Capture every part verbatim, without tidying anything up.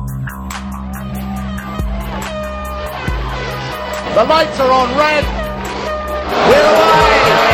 The lights are on red. We're live.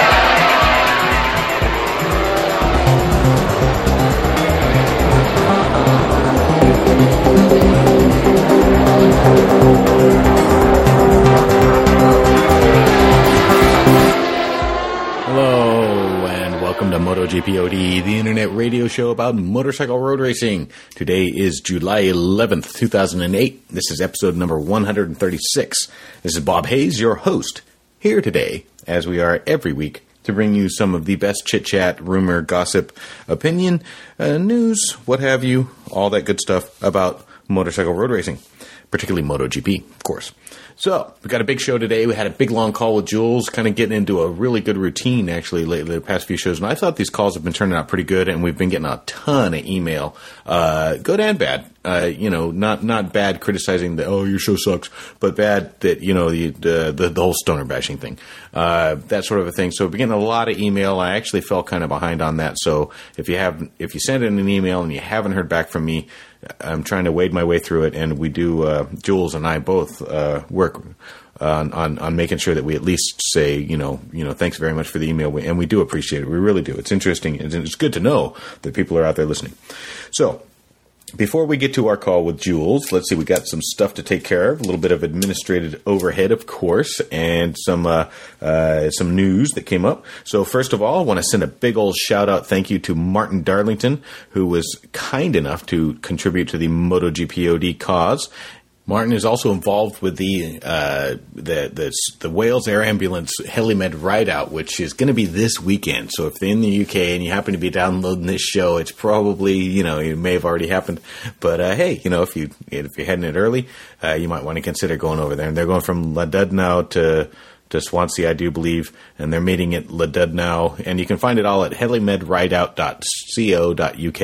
Hello and welcome to MotoGP O D, the internet radio show about motorcycle road racing. Today is July eleventh, two thousand eight. This is episode number one hundred thirty-six. This is Bob Hayes, your host, here today, as we are every week, to bring you some of the best chit-chat, rumor, gossip, opinion, uh, news, what have you, all that good stuff about motorcycle road racing, particularly MotoGP, of course. So, we got a big show today. We had a big long call with Jules, kind of getting into a really good routine, actually, lately, the past few shows. And I thought these calls have been turning out pretty good, and we've been getting a ton of email, uh, good and bad. Uh, you know, not not bad criticizing the, oh, your show sucks, but bad that, you know, the the, the, the whole stoner bashing thing, uh, that sort of a thing. So, we're getting a lot of email. I actually fell kind of behind on that. So, if you have, if you send in an email and you haven't heard back from me, I'm trying to wade my way through it, and we do, uh, Jules and I both uh, work on, on on making sure that we at least say, you know, you know, thanks very much for the email, and we do appreciate it. We really do. It's interesting, and it's good to know that people are out there listening. So, before we get to our call with Jules, let's see, we got some stuff to take care of, a little bit of administrative overhead, of course, and some uh, uh, some news that came up. So first of all, I want to send a big old shout-out thank you to Martin Darlington, who was kind enough to contribute to the MotoGP O D cause. Martin is also involved with the uh, the, the the Wales Air Ambulance Helimed Ride-Out, which is going to be this weekend. So if they're in the U K and you happen to be downloading this show, it's probably, you know, it may have already happened. But uh, hey, you know, if you if you're heading it early, uh, you might want to consider going over there. And they're going from Llandudno to to Swansea, I do believe, and they're meeting at Llandudno. And you can find it all at helimed rideout dot co dot uk,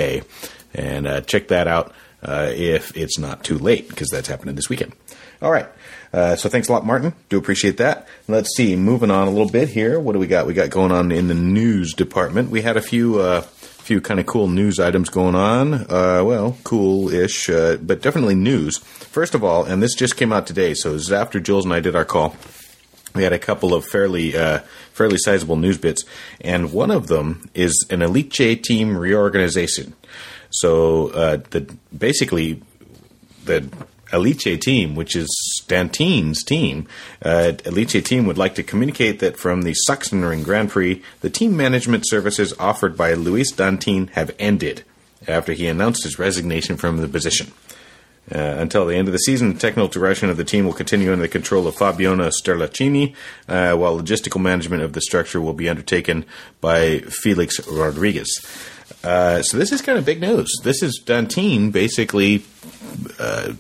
and uh, check that out. Uh, if it's not too late, because that's happening this weekend. All right. Uh, so thanks a lot, Martin. Do appreciate that. Let's see. Moving on a little bit here. What do we got? We got going on in the news department. We had a few, uh, few kind of cool news items going on. Uh, well, cool-ish, uh, but definitely news. First of all, and this just came out today, so this is after Jules and I did our call. We had a couple of fairly, uh, fairly sizable news bits, and one of them is an Elite team reorganization. So uh, the basically the Elite team, which is Dantin's team, uh, Elite team would like to communicate that from the Sachsenring Grand Prix, the team management services offered by Luis Dantin have ended after he announced his resignation from the position. Uh, until the end of the season, the technical direction of the team will continue under the control of Fabiano Sterlacini, uh, while logistical management of the structure will be undertaken by Felix Rodriguez. Uh, so this is kind of big news. This is Dantin basically, uh,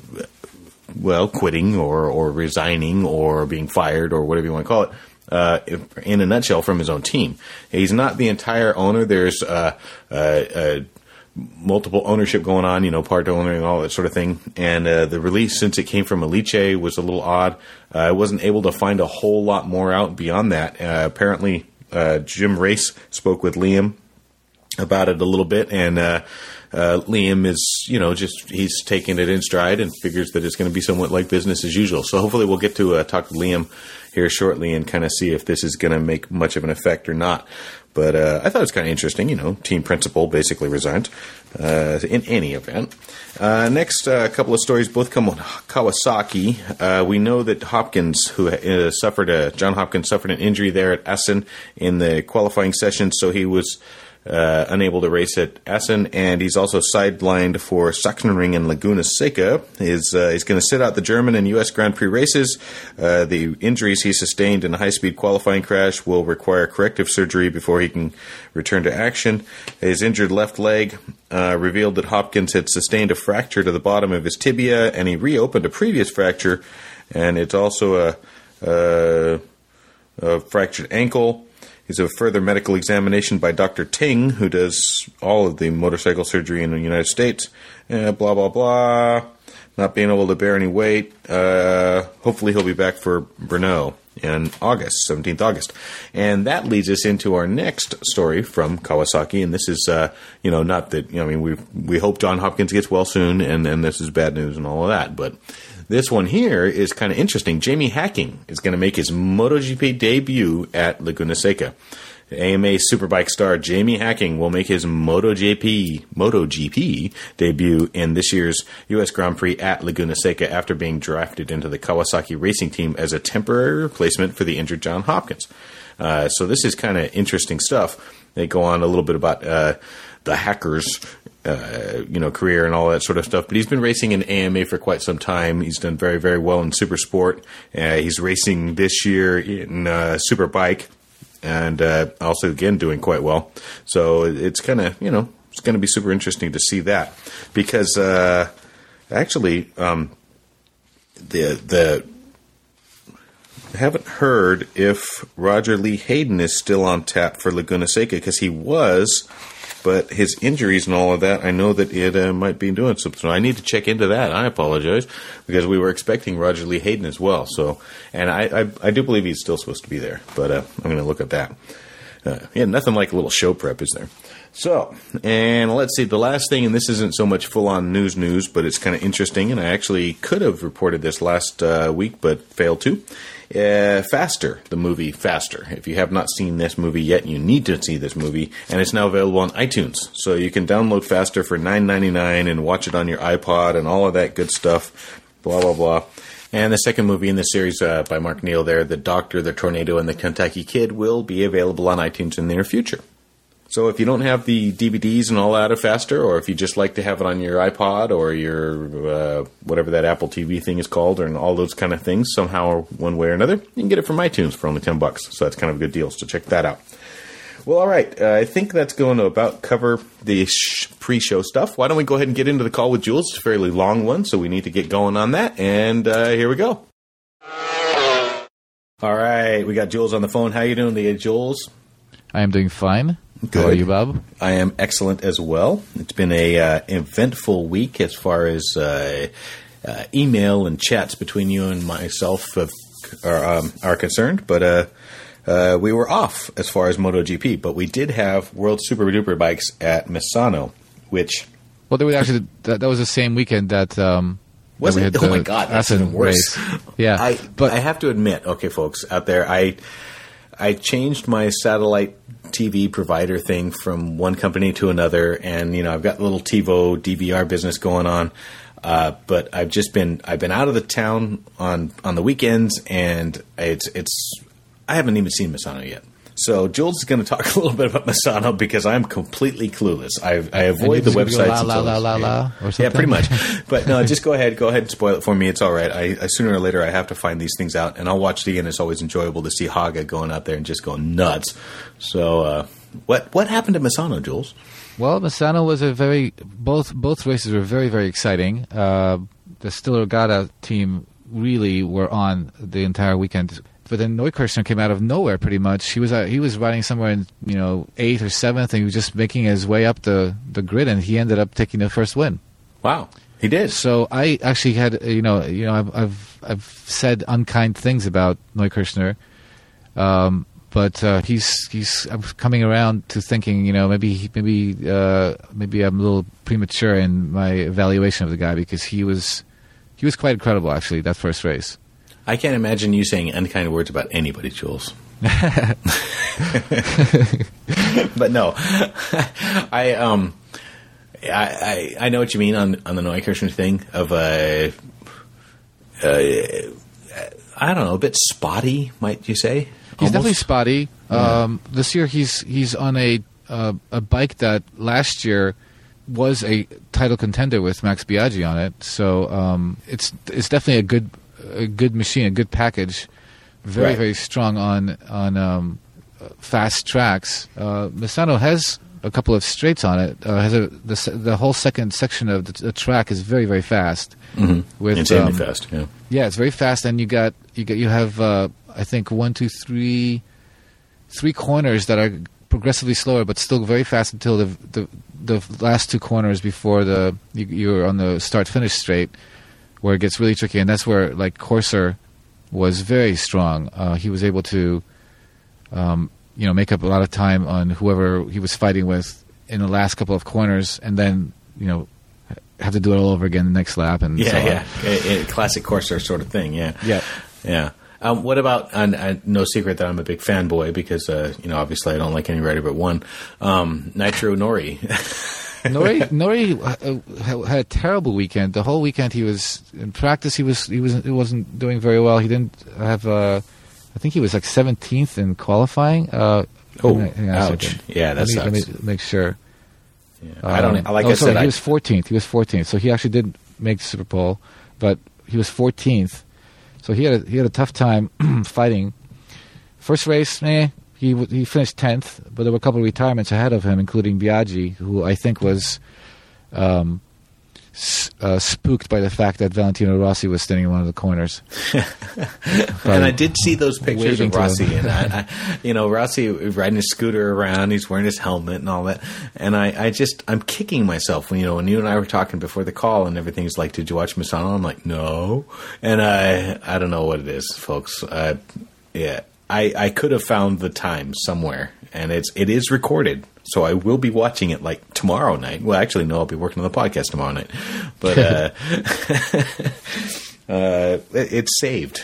well, quitting or, or resigning or being fired or whatever you want to call it, uh, in a nutshell, from his own team. He's not the entire owner. There's uh, uh, uh, multiple ownership going on, you know, part owner and all that sort of thing. And uh, the release, since it came from Elite, was a little odd. Uh, I wasn't able to find a whole lot more out beyond that. Uh, apparently, uh, Jim Race spoke with Liam about it a little bit, and uh, uh, Liam is, you know, just, he's taking it in stride and figures that it's going to be somewhat like business as usual. So hopefully we'll get to uh, talk to Liam here shortly and kind of see if this is going to make much of an effect or not. But uh, I thought it was kind of interesting, you know, team principal basically resigned uh, in any event. Uh, next, a uh, couple of stories, both come with Kawasaki. Uh, we know that Hopkins, who uh, suffered a, John Hopkins suffered an injury there at Essen in the qualifying session, so he was Uh, unable to race at Essen, and he's also sidelined for Sachsenring and Laguna Seca. He's, uh, he's going to sit out the German and U S Grand Prix races. Uh, the injuries he sustained in a high-speed qualifying crash will require corrective surgery before he can return to action. His injured left leg uh, revealed that Hopkins had sustained a fracture to the bottom of his tibia, and he reopened a previous fracture, and it's also a, a, a fractured ankle. He's a further medical examination by Doctor Ting, who does all of the motorcycle surgery in the United States. Uh, blah, blah, blah. Not being able to bear any weight. Uh, hopefully he'll be back for Brno. in August, seventeenth of August. And that leads us into our next story from Kawasaki. And this is, uh, you know, not that, you know, I mean, we we hope John Hopkins gets well soon, and, and this is bad news and all of that. But this one here is kind of interesting. Jamie Hacking is going to make his MotoGP debut at Laguna Seca. A M A Superbike star Jamie Hacking will make his MotoGP MotoGP debut in this year's U S Grand Prix at Laguna Seca after being drafted into the Kawasaki racing team as a temporary replacement for the injured John Hopkins. Uh, so this is kind of interesting stuff. They go on a little bit about uh, the Hacker's uh, you know, career and all that sort of stuff. But he's been racing in A M A for quite some time. He's done very, very well in Super Sport. Uh, he's racing this year in uh, Superbike. And uh, also, again, doing quite well. So it's kind of, you know, it's going to be super interesting to see that. Because uh, actually, um, the the I haven't heard if Roger Lee Hayden is still on tap for Laguna Seca, because he was, but his injuries and all of that, I know that it uh, might be doing something. So I need to check into that. I apologize, because we were expecting Roger Lee Hayden as well. So, and I, I, I do believe he's still supposed to be there, but uh, I'm going to look at that. Uh, yeah, nothing like a little show prep, is there? So, and let's see, the last thing, and this isn't so much full-on news news, but it's kind of interesting, and I actually could have reported this last uh, week, but failed to. Uh, Faster, the movie Faster. If you have not seen this movie yet, you need to see this movie, and it's now available on iTunes. So you can download Faster for nine ninety-nine and watch it on your iPod and all of that good stuff, blah, blah, blah. And the second movie in the series uh, by Mark Neal there, The Doctor, The Tornado, and The Kentucky Kid, will be available on iTunes in the near future. So if you don't have the D V Ds and all that of Faster, or if you just like to have it on your iPod or your uh, whatever that Apple T V thing is called, or all those kind of things, somehow or one way or another, you can get it from iTunes for only ten bucks. So that's kind of a good deal. So check that out. Well, all right. Uh, I think that's going to about cover the sh- pre-show stuff. Why don't we go ahead and get into the call with Jules? It's a fairly long one, so we need to get going on that. And uh, here we go. All right. We got Jules on the phone. How you doing today, Jules? I am doing fine. Good. How are you, Bob? I am excellent as well. It's been a uh, eventful week as far as uh, uh, email and chats between you and myself have, are, um, are concerned. But uh, uh, we were off as far as MotoGP. But we did have World Super Duper Bikes at Misano, which... Well, they were actually that, that was the same weekend that... Um, was that it? Oh, my God. That's even worse. Race. Yeah. I, but I have to admit, okay, folks, out there, I... I changed my satellite T V provider thing from one company to another, and you know I've got a little TiVo D V R business going on. Uh, but I've just been I've been out of the town on, on the weekends, and it's it's I haven't even seen Misano yet. So Jules is going to talk a little bit about Misano because I'm completely clueless. I, I avoid the websites. La, la, la, la, la, or something? Yeah, pretty much. But no, just go ahead. Go ahead and spoil it for me. It's all right. I, I sooner or later I have to find these things out, and I'll watch the end. It's always enjoyable to see Haga going out there and just going nuts. So uh, what what happened to Misano, Jules? Well, Misano was a very both both races were very very exciting. Uh, the Stiller Gata team really were on the entire weekend. But then Neukirchner came out of nowhere, pretty much. He was uh, he was riding somewhere in you know eighth or seventh, and he was just making his way up the, the grid, and he ended up taking the first win. Wow, he did. So I actually had you know you know I've I've, I've said unkind things about Neukirchner, um, but uh, he's he's I'm coming around to thinking you know maybe maybe uh, maybe I'm a little premature in my evaluation of the guy, because he was he was quite incredible actually that first race. I can't imagine you saying unkind words about anybody, Jules. But no, I um, I, I I know what you mean on on the Neukirchner thing of uh, uh, I don't know, a bit spotty, might you say? He's Almost? definitely spotty. Yeah. Um, this year he's he's on a uh, a bike that last year was a title contender with Max Biaggi on it. So um, it's it's definitely a good. A good machine, a good package, very right. very strong on on um, fast tracks. Uh, Misano has a couple of straights on it. Uh, has a the the whole second section of the, the track is very very fast. Mm-hmm. With insanely um, fast. Yeah, yeah, it's very fast, and you got you got you have uh, I think one, two, three, three corners that are progressively slower, but still very fast until the the, the last two corners before the you, you're on the start finish straight, where it gets really tricky, and that's where like Corsair was very strong. Uh, he was able to, um, you know, make up a lot of time on whoever he was fighting with in the last couple of corners, and then, you know, have to do it all over again the next lap. And yeah, so yeah, a, a classic Corsair sort of thing. Yeah, yeah, yeah. Um, what about? And uh, no secret that I'm a big fanboy because uh, you know, obviously I don't like any rider but one. Um, Nitro Nori. Nori Nori uh, had a terrible weekend. The whole weekend he was in practice. He was he was he wasn't doing very well. He didn't have. Uh, I think he was like seventeenth in qualifying. Uh, oh, hang on, hang on ouch! Yeah, that let me, sucks. Let me make sure. Yeah. I don't. Um, like oh, I sorry, said, he I, was fourteenth. He was fourteenth. So he actually did make Super Bowl, but he was fourteenth. So he had a, he had a tough time fighting. First race, eh? He he finished tenth, but there were a couple of retirements ahead of him, including Biaggi, who I think was um, s- uh, spooked by the fact that Valentino Rossi was standing in one of the corners. And I did see those pictures of waving to Rossi, him. and I, I, you know, Rossi riding his scooter around. He's wearing his helmet and all that, and I, I just, I'm kicking myself when you know when you and I were talking before the call, and everything's like, "Did you watch Misano?" I'm like, "No," and I, I don't know what it is, folks. Uh, yeah, I, I could have found the time somewhere, and it's, it is recorded. So I will be watching it like tomorrow night. Well, actually, no, I'll be working on the podcast tomorrow night. But uh, uh, it, it's saved.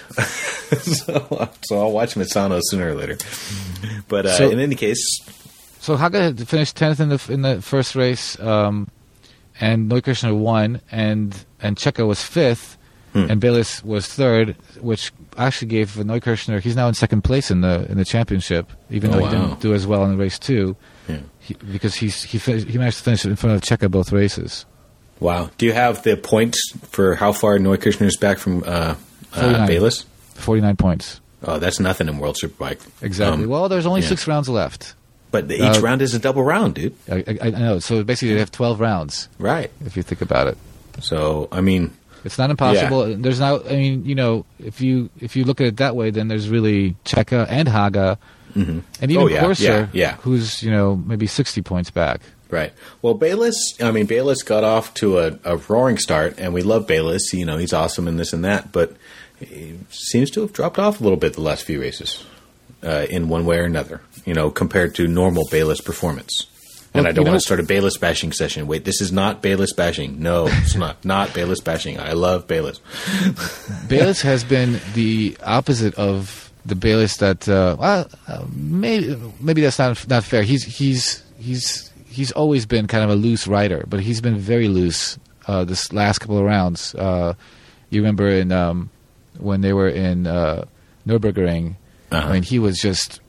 so, so I'll watch Misano sooner or later. But uh, So- in any case, So Haga had finished tenth in the in the first race, um, and Neukirchner won, and and Checo was fifth, Hmm. and Bayliss was third, which actually gave Neukirchner. He's now in second place in the in the championship, even Oh, though he wow. didn't do as well in race two, yeah. he, because he's he fin- he managed to finish in front of Checo both races. Wow. Do you have the points for how far Neukirchner is back from uh, uh, forty-nine. Bayliss? Forty-nine points Oh, that's nothing in World Superbike. exactly. Um, well, there's only yeah. six rounds left. But each uh, round is a double round, dude. I, I, I know. So basically, they have twelve rounds Right. if you think about it. So, I mean, It's not impossible. There's now. I mean, you know, if you if you look at it that way, then there's really Checa and Haga, mhm. and even Oh, yeah, Corsair, yeah, yeah. who's you know maybe sixty points back. right. Well, Bayliss, I mean, Bayliss got off to a, a roaring start, and we love Bayliss. You know, he's awesome and this and that, but he seems to have dropped off a little bit the last few races uh, in one way or another, you know, compared to normal Bayliss performance. And Well, I don't you want know- to start a Bayliss bashing session. Wait, this is not Bayliss bashing. No, it's not. Not Bayliss bashing. I love Bayliss. Bayliss has been the opposite of the Bayliss that. Uh, well, uh, maybe maybe that's not not fair. He's he's he's he's always been kind of a loose rider, but he's been very loose uh, this last couple of rounds. Uh, you remember in um, when they were in uh, Nürburgring. Uh-huh. I mean, he was just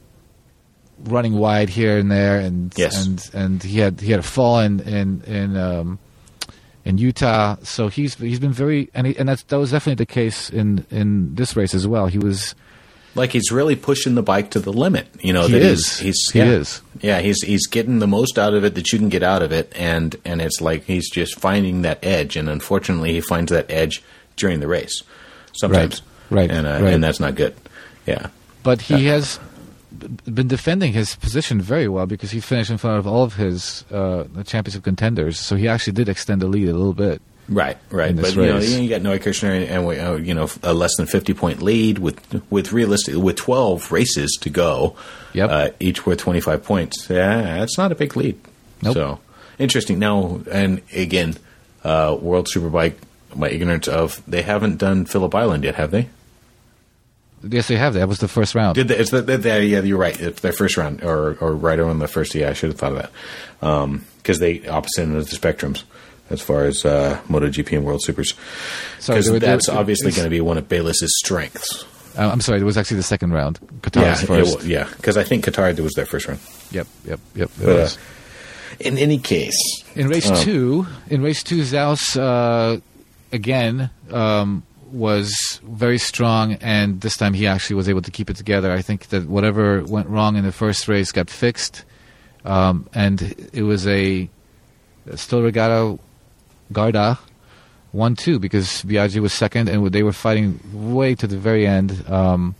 running wide here and there, and Yes. and and he had he had a fall in in in, um, in Utah. So he's he's been very and he, and that's that was definitely the case in in this race as well. He was Like he's really pushing the bike to the limit. You know, He that is. He's, he's He yeah. is. Yeah, he's he's getting the most out of it that you can get out of it, and and it's like he's just finding that edge. And unfortunately, he finds that edge during the race sometimes. Right, right, and uh, right. and that's not good. Yeah. but he has b- been defending his position very well because he finished in front of all of his uh, championship contenders. So he actually did extend the lead a little bit. Right, right. in But this you know, race. you got Neukirchner and, and we, uh, you know a less than fifty point lead with with realistic with twelve races to go. Yep. Uh, each worth twenty five points. Yeah, that's not a big lead. Nope. So interesting. Now and again, uh, World Superbike. My ignorance of they haven't done Phillip Island yet, have they? Yes, they have. That was the first round. Did they, it's the, the, the, yeah, you're right. It's their first round, or or right on the first. Yeah, I should have thought of that because they opposite ends of the spectrums as far as uh, MotoGP and World Supers. Sorry, Because there were- that's there- obviously it's- going to be one of Bayliss's strengths. Uh, I'm sorry, it was actually the second round. Qatar Yeah, was it first. wa- yeah, because I think Qatar was their first round. Yep, yep, yep. it But, uh, was. in any case, In race um, two, in race two, Zaus uh, again um, was very strong, and this time he actually was able to keep it together. I think that whatever went wrong in the first race got fixed, um, and it was a still Regatta Garda one two because Biaggi was second, and they were fighting way to the very end. Um,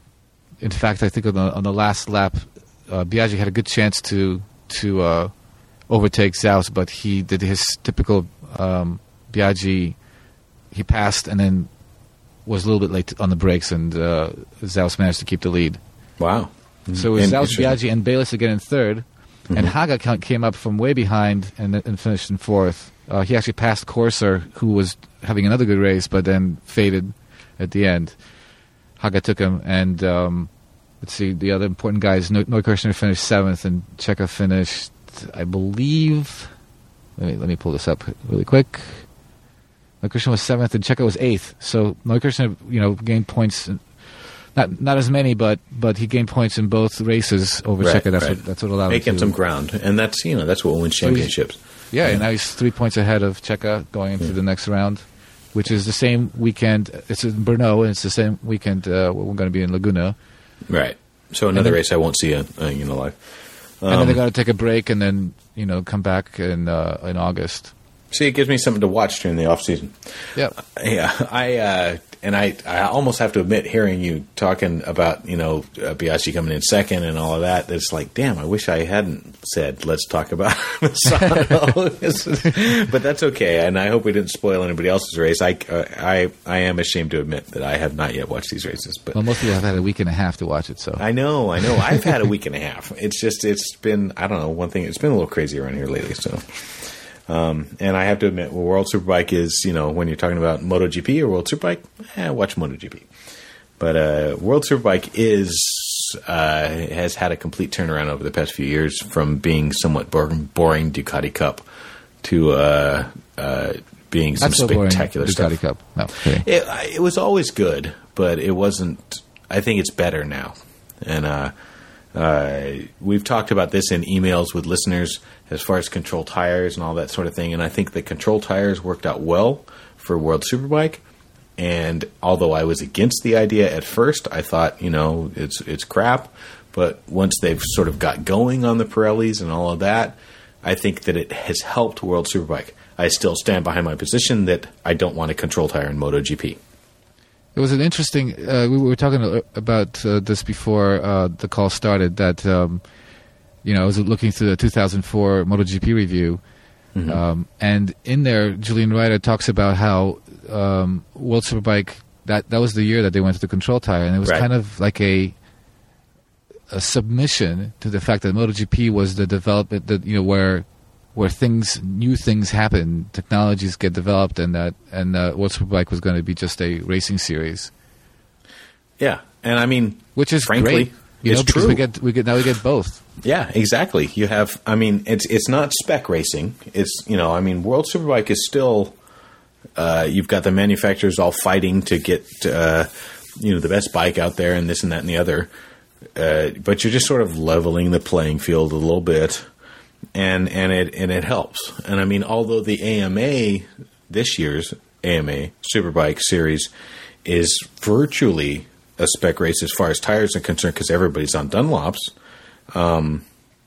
in fact, I think on the, on the last lap, uh, Biaggi had a good chance to to uh, overtake Zaus, but he did his typical um, Biaggi. He passed and then was a little bit late on the brakes, and uh, Zaus managed to keep the lead. Wow. So it was In- Zaus, Biaggi, and Bayliss again in third, Mm-hmm. and Haga ca- came up from way behind and, and finished in fourth. Uh, he actually passed Corser, who was having another good race, but then faded at the end. Haga took him, and um, let's see, the other important guys, no- Neukirchner finished seventh, and Checa finished, I believe, let me, let me pull this up really quick. Neukirchner was seventh, and Checa was eighth. So Neukirchner, you know, gained points. Not not as many, but but he gained points in both races over Right, Checa. That's right. what that's what allowed him Making to. some ground, and that's you know that's what wins championships. Yeah, and now he's three points ahead of Checa going into the next round, which is the same weekend. It's in Brno, and it's the same weekend uh, we're going to be in Laguna. Right. So another then- race I won't see uh, uh, you know live. and then Um, they're going to take a break and then you know come back in uh, in August. See, it gives me something to watch during the off season. Yeah, Yeah, I uh, and I, I almost have to admit, hearing you talking about you know uh, Biaggi coming in second and all of that, it's like, damn, I wish I hadn't said let's talk about Misano. But that's okay, and I hope we didn't spoil anybody else's race. I, uh, I I am ashamed to admit that I have not yet watched these races, but well, most people have had a week and a half to watch it. So I know, I know, I've had a week and a half. It's just it's been I don't know one thing. It's been a little crazy around here lately, so. Um, and I have to admit, well, World Superbike is, you know, when you're talking about MotoGP or World Superbike, eh, watch MotoGP. But uh, World Superbike is uh, has had a complete turnaround over the past few years from being somewhat boring, boring Ducati Cup to uh, uh, being some Not so boring, spectacular Ducati stuff. Cup. No, kidding. It, it was always good, but it wasn't. I think it's better now, and uh, uh, we've talked about this in emails with listeners as far as control tires and all that sort of thing. And I think the control tires worked out well for World Superbike. And although I was against the idea at first, I thought, you know, it's it's crap. But once they've sort of got going on the Pirellis and all of that, I think that it has helped World Superbike. I still stand behind my position that I don't want a control tire in MotoGP. It was an interesting. Uh, we were talking about uh, this before uh, the call started. That um, you know, I was looking through the two thousand four MotoGP review, mm-hmm. um, and in there, Julian Ryder talks about how um, World Superbike that that was the year that they went to the control tire, and it was right. kind of like a a submission to the fact that MotoGP was the development that you know where where things new things happen, technologies get developed, and that and uh, World Superbike was going to be just a racing series. Yeah, and I mean, which is frankly, great, you it's know, because true. we get we get now we get both. Yeah, exactly. You have, I mean, it's it's not spec racing. It's you know, I mean, World Superbike is still. Uh, you've got the manufacturers all fighting to get uh, you know the best bike out there, and this and that and the other. Uh, but you're just sort of leveling the playing field a little bit, and and it and it helps. And I mean, although the A M A this year's A M A Superbike series is virtually a spec race as far as tires are concerned, because everybody's on Dunlops. Um,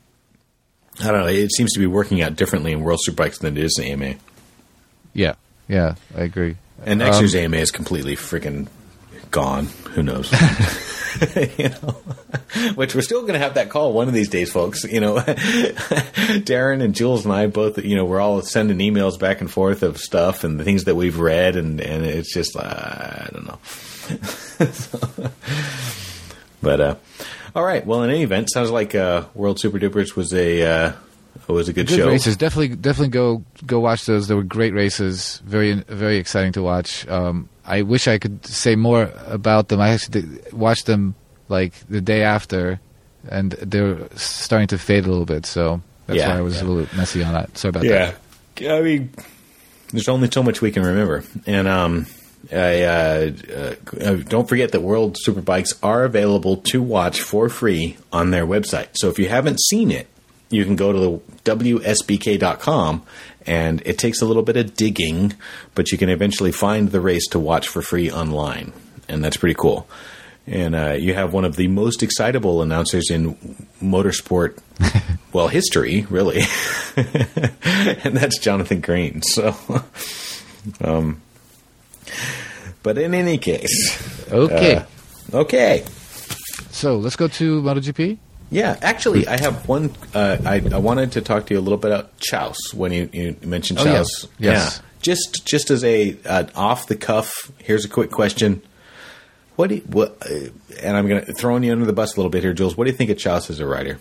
I don't know. It seems to be working out differently in World Superbikes than it is in A M A. Yeah, yeah, I agree. And next Um, year's A M A is completely freaking gone. Who knows? You know, which we're still going to have that call one of these days, folks. You know, Darren and Jules and I both, you know, we're all sending emails back and forth of stuff and the things that we've read, and, and it's just, uh, I don't know. So, but, uh, all right. Well, in any event, sounds like uh, World Super Dupers was a uh, was a good, good show. races. Definitely, definitely go go watch those. They were great races. Very, very exciting to watch. Um, I wish I could say more about them. I actually did, watched them like the day after, and they're starting to fade a little bit. So that's Yeah, why I was yeah. a little messy on that. Sorry about Yeah, that. I mean, there's only so much we can remember, and um, I, uh, uh, don't forget that World Superbikes are available to watch for free on their website. So if you haven't seen it, you can go to the W S B K dot com, and it takes a little bit of digging, but you can eventually find the race to watch for free online, and that's pretty cool. And uh, you have one of the most excitable announcers in motorsport, well, history, really, and that's Jonathan Green. So, um, but in any case, Okay. uh, okay. So let's go to MotoGP. Yeah, actually, I have one. Uh, I, I wanted to talk to you a little bit about Chouse when you, you mentioned Oh, Chouse. yes. Yes. Yeah, just just as a uh, off the cuff. Here's a quick question: what do you, what? Uh, and I'm going to throwing you under the bus a little bit here, Jules. What do you think of Chouse as a rider?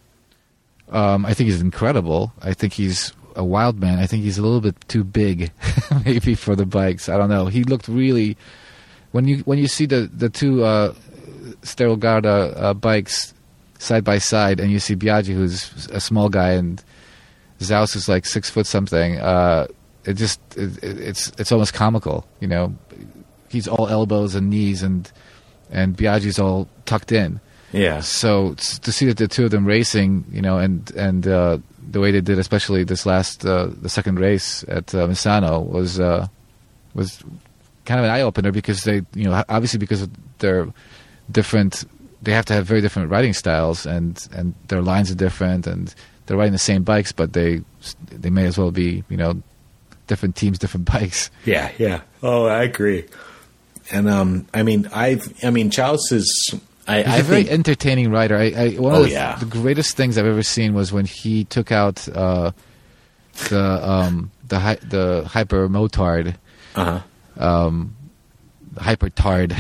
Um, I think he's incredible. I think he's a wild man. I think he's a little bit too big, maybe for the bikes. I don't know. He looked really when you when you see the the two uh, Sterolgarda uh, bikes side by side, and you see Biaggi, who's a small guy, and Zaus is like six foot something. Uh, it just it, it's it's almost comical, you know. He's all elbows and knees, and and Biaggi's all tucked in. Yeah. So to see that the two of them racing, you know, and and uh, the way they did, especially this last uh, the second race at uh, Misano, was uh, was kind of an eye opener because they, you know, obviously because of their different, they have to have very different riding styles, and and their lines are different, and they're riding the same bikes, but they they may as well be, you know, different teams, different bikes. Yeah, yeah. Oh, I agree. And um, I mean, I I mean, Chouse is. I, He's I a very think, entertaining rider. I, I one oh, of the, yeah. the greatest things I've ever seen was when he took out uh, the um, the hy- the hyper motard, uh-huh. um, hyper tard,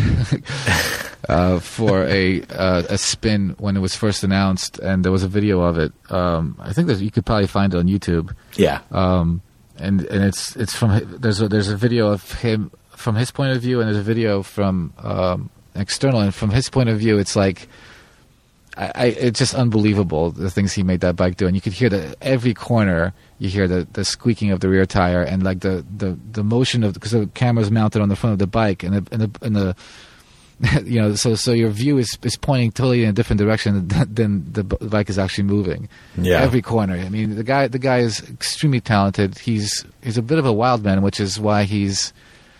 uh, for a uh, a spin when it was first announced, and there was a video of it. Um, I think there's, you could probably find it on YouTube. Yeah. Um, and and it's it's from there's a, there's a video of him from his point of view, and there's a video from. Um, external, and from his point of view, it's like I, I, it's just unbelievable the things he made that bike do. And you could hear that every corner, you hear the, the squeaking of the rear tire, and like the, the, the motion of, because the camera's mounted on the front of the bike, and the and the, and the you know, so so your view is is pointing totally in a different direction than, than the bike is actually moving. Yeah, every corner. I mean, the guy the guy is extremely talented. He's he's a bit of a wild man, which is why he's,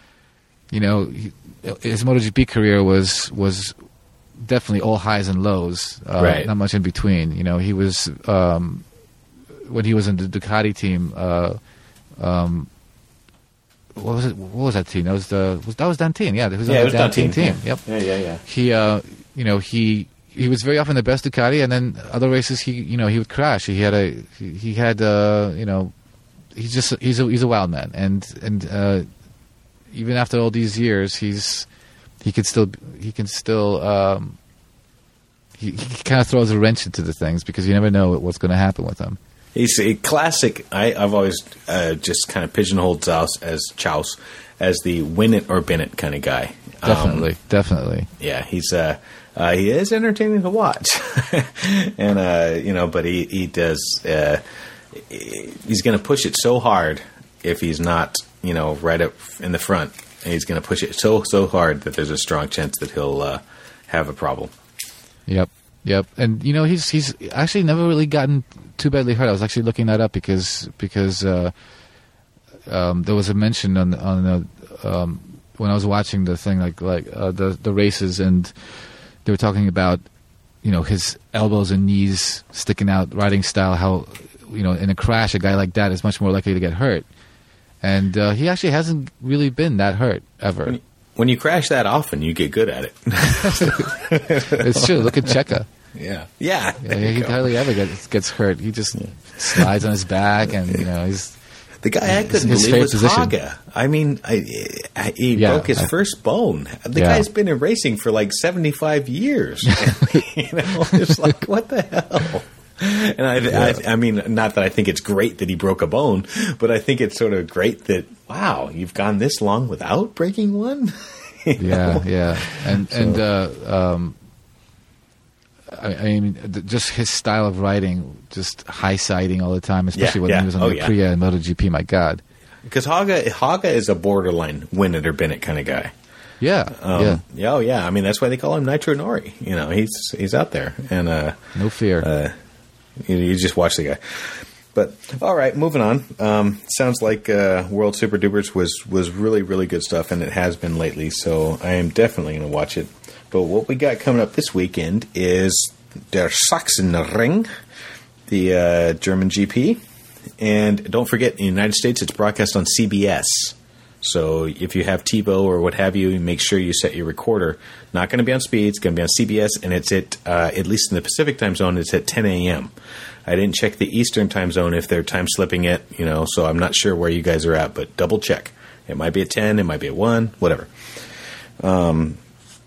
you know. He, his MotoGP career was was definitely all highs and lows, uh, right. Not much in between. You know, he was um, when he was in the Ducati team. Uh, um, what was it? What was that team? That was the was, that was Dantin. Yeah, that was yeah, on it was the Dantin Dantin team. Yeah. Yep. Yeah, yeah, yeah. He, uh, you know, he he was very often the best Ducati, and then other races he, you know, he would crash. He had a he, he had uh, you know, he's just he's a he's a wild man, and and. Uh, Even after all these years, he's he can still he can still um, he, he kind of throws a wrench into the things because you never know what's going to happen with him. He's a classic. I, I've always uh, just kind of pigeonholed Chouse as Chouse as the win it or bin it kind of guy. Definitely, um, definitely. Yeah, he's uh, uh, he is entertaining to watch, and uh, you know, but he he does uh, he's going to push it so hard if he's not. You know, right up in the front, and he's going to push it so so hard that there's a strong chance that he'll uh, have a problem. Yep, yep, and you know he's he's actually never really gotten too badly hurt. I was actually looking that up because because uh, um, there was a mention on on the, um, when I was watching the thing like like uh, the the races, and they were talking about you know his elbows and knees sticking out, riding style. How you know in a crash, a guy like that is much more likely to get hurt. And uh, he actually hasn't really been that hurt ever. When you, when you crash that often, you get good at it. It's true. Look at Checa. Yeah, yeah. yeah he go. hardly ever gets, gets hurt. He just yeah. slides on his back, and you know he's the guy I couldn't his believe was position. Haga. I mean, I, I, he yeah, broke his I, first bone. The yeah. guy's been in racing for like seventy-five years. You know, it's like what the hell. And I, yeah. I, I mean, not that I think it's great that he broke a bone, but I think it's sort of great that wow, you've gone this long without breaking one. yeah, know? yeah, and so. and uh, um, I, I mean, just his style of riding, just high siding all the time, especially yeah, when yeah. he was on oh, the yeah. Aprilia and MotoGP. My God, because Haga Haga is a borderline win it or bin it kind of guy. Yeah, um, yeah, yeah, oh yeah. I mean, that's why they call him Nitro Nori. You know, he's he's out there, and uh, no fear. Uh, You, you just watch the guy. But, all right, moving on. Um, sounds like uh, World Super Dupers was, was really, really good stuff, and it has been lately, so I am definitely going to watch it. But what we got coming up this weekend is Der Sachsenring, the uh, German G P. And don't forget, in the United States, it's broadcast on C B S. So if you have TiVo or what have you, make sure you set your recorder. Not going to be on speed. It's going to be on C B S, and it's at, uh, at least in the Pacific time zone, it's at ten a.m. I didn't check the Eastern time zone if they're time slipping it, you know, so I'm not sure where you guys are at, but double check. It might be at ten, it might be at one, whatever. Um,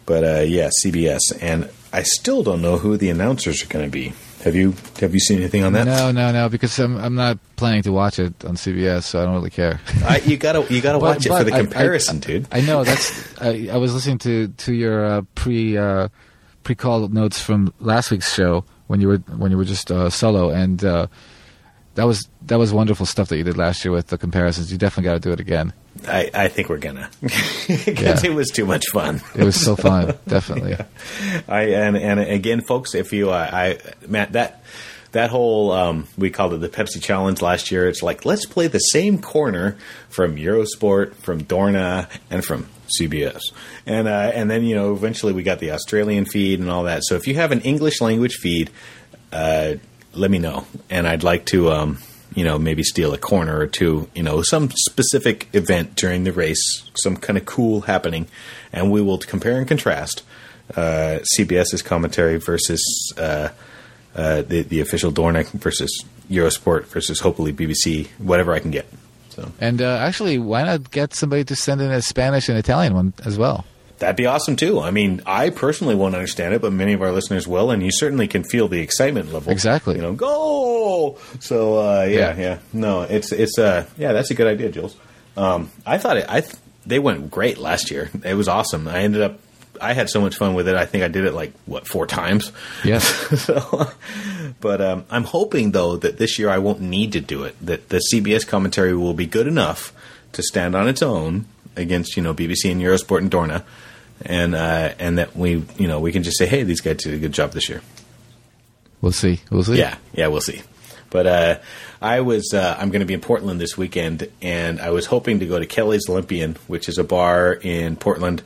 But uh, yeah, C B S, and I still don't know who the announcers are going to be. Have you have you seen anything on that? No, no, no, because I'm I'm not planning to watch it on C B S, so I don't really care. I, you gotta you gotta But- watch it but for the I- comparison, I, dude. I know that's. I, I was listening to to your uh, pre uh, pre call notes from last week's show when you were when you were just uh, solo, and uh, that was that was wonderful stuff that you did last year with the comparisons. You definitely got to do it again. I, I think we're gonna because Yeah. it was too much fun. It was so fun, definitely. I and and again, folks, if you uh, I Matt that that whole um, we called it the Pepsi Challenge last year. It's like let's play the same corner from Eurosport, from Dorna, and from C B S, and uh, and then you know eventually we got the Australian feed and all that. So if you have an English language feed, uh, let me know, and I'd like to. Um, you know, maybe steal a corner or two, you know, some specific event during the race, some kind of cool happening, and we will compare and contrast uh, CBS's commentary versus uh, uh, the, the official Dorna versus Eurosport versus hopefully B B C, whatever I can get. So And uh, actually, why not get somebody to send in a Spanish and Italian one as well? that'd be awesome, too. I mean, I personally won't understand it, but many of our listeners will, and you certainly can feel the excitement level. Exactly. You know, go! So, uh, yeah, Yeah. yeah. No, it's, it's uh, yeah, that's a good idea, Jules. Um, I thought it, I th- they went great last year. It was awesome. I ended up, I had so much fun with it. I think I did it like, what, four times? Yes. so, but um, I'm hoping, though, that this year I won't need to do it, that the C B S commentary will be good enough to stand on its own against, you know, B B C and Eurosport and Dorna. And uh, and that we you know we can just say, hey, these guys did a good job this year. We'll see. We'll see. Yeah, yeah, we'll see. But uh, I was uh, I'm going to be in Portland this weekend, and I was hoping to go to Kelly's Olympian, which is a bar in Portland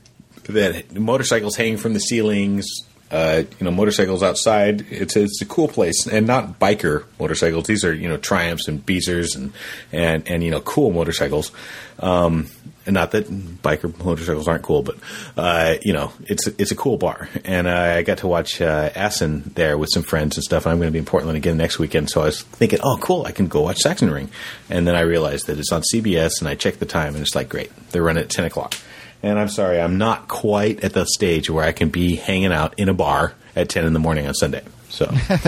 that motorcycles hanging from the ceilings. Uh, you know, motorcycles outside. It's a, it's a cool place, and not biker motorcycles. These are you know Triumphs and Beezers and and and you know cool motorcycles. Um, and not that biker motorcycles aren't cool, but uh, you know it's it's a cool bar. And uh, I got to watch uh, Assen there with some friends and stuff. I'm going to be in Portland again next weekend, so I was thinking, oh, cool, I can go watch Sachsenring. And then I realized that it's on C B S, and I checked the time, and it's like, great, they're running at ten o'clock. And I'm sorry, I'm not quite at the stage where I can be hanging out in a bar at ten in the morning on Sunday. So,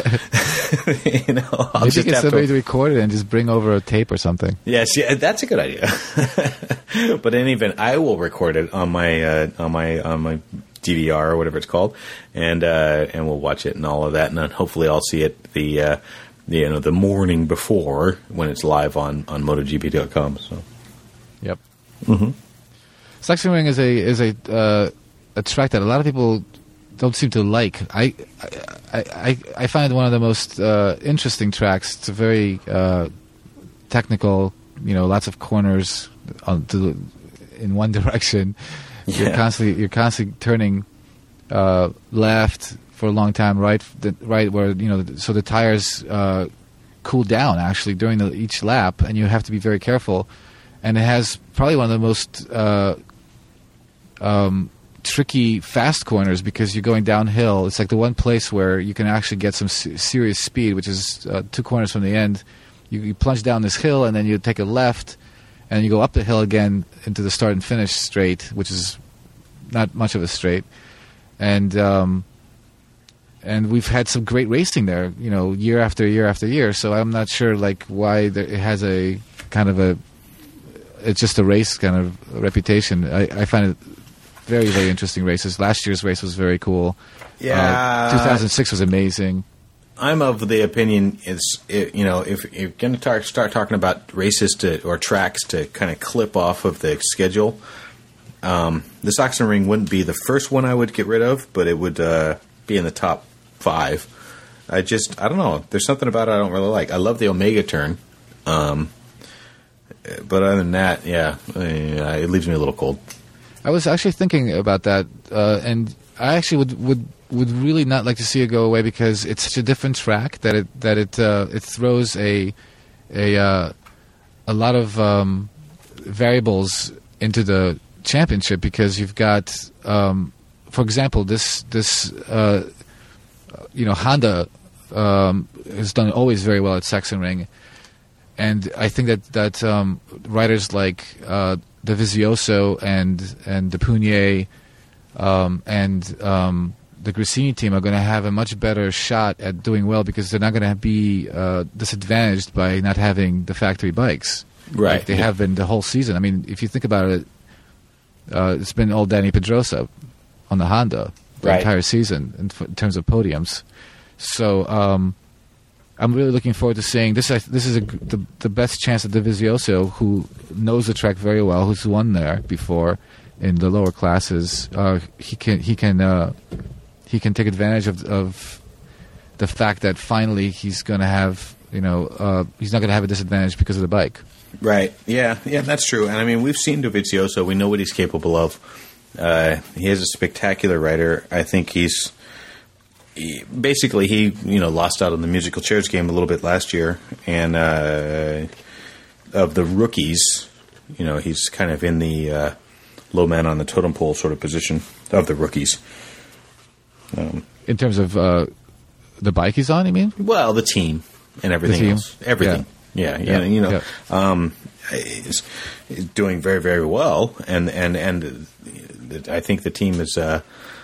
you know, I'll Maybe just get have somebody to. to record it and just bring over a tape or something. Yes, yeah, that's a good idea. But in any event, I will record it on my uh, on my on my D V R or whatever it's called, and uh, and we'll watch it and all of that, and then hopefully I'll see it the uh, the you know the morning before when it's live on on MotoGP dot com. So, Yep. mm-hmm. Sachsenring is a is a uh, a track that a lot of people don't seem to like. I I I, I find it one of the most uh, interesting tracks. It's a very uh, technical. You know, lots of corners on to the, in one direction. You're Yeah. constantly you're constantly turning uh, left for a long time, right, the, right where you know, so the tires uh, cool down actually during the, each lap, and you have to be very careful. And it has probably one of the most uh, um, tricky fast corners because you're going downhill. It's like the one place where you can actually get some se- serious speed, which is uh, two corners from the end. You, you plunge down this hill, and then you take a left, and you go up the hill again into the start and finish straight, which is not much of a straight. And um, and we've had some great racing there, you know, year after year after year. So I'm not sure like why there, it has a kind of a it's just a race kind of reputation. I, I find it very, very interesting races. Last year's race was very cool. Yeah. Uh, two thousand six was amazing. I'm of the opinion is it, you know if, if you're going to tar- start talking about races to or tracks to kind of clip off of the schedule, um, the Sachsenring wouldn't be the first one I would get rid of, but it would uh, be in the top five. I just I don't know. There's something about it I don't really like. I love the Omega turn, um, but other than that, yeah, uh, it leaves me a little cold. I was actually thinking about that, uh, and I actually would, would would really not like to see it go away because it's such a different track that it that it uh, it throws a a uh, a lot of um, variables into the championship because you've got, um, for example, this this uh, you know Honda um, has done always very well at Sachsenring, and I think that that um, riders like uh, Dovizioso and and De Punier um, and um, the Gresini team are going to have a much better shot at doing well because they're not going to be uh, disadvantaged by not having the factory bikes. Right. Like they have been the whole season. I mean, if you think about it, uh, it's been all Danny Pedrosa on the Honda the right. entire season in, f- in terms of podiums. So um, I'm really looking forward to seeing this. I, this is a, the, the best chance that Dovizioso, who knows the track very well, who's won there before in the lower classes, uh, he can he can uh, he can take advantage of, of the fact that finally he's going to have you know uh, he's not going to have a disadvantage because of the bike. Right. Yeah. Yeah. That's true. And I mean, we've seen Dovizioso. We know what he's capable of. Uh, he is a spectacular rider. I think he's he, basically he you know lost out on the musical chairs game a little bit last year, and uh, of the rookies, you know, he's kind of in the uh, low man on the totem pole sort of position of the rookies. Um, in terms of uh, the bike he's on, you mean? Well, the team and everything team? else, everything. Yeah. Yeah, Yeah, yeah, you know, yeah. um, is, is doing very, very well, and and and I think the team is uh,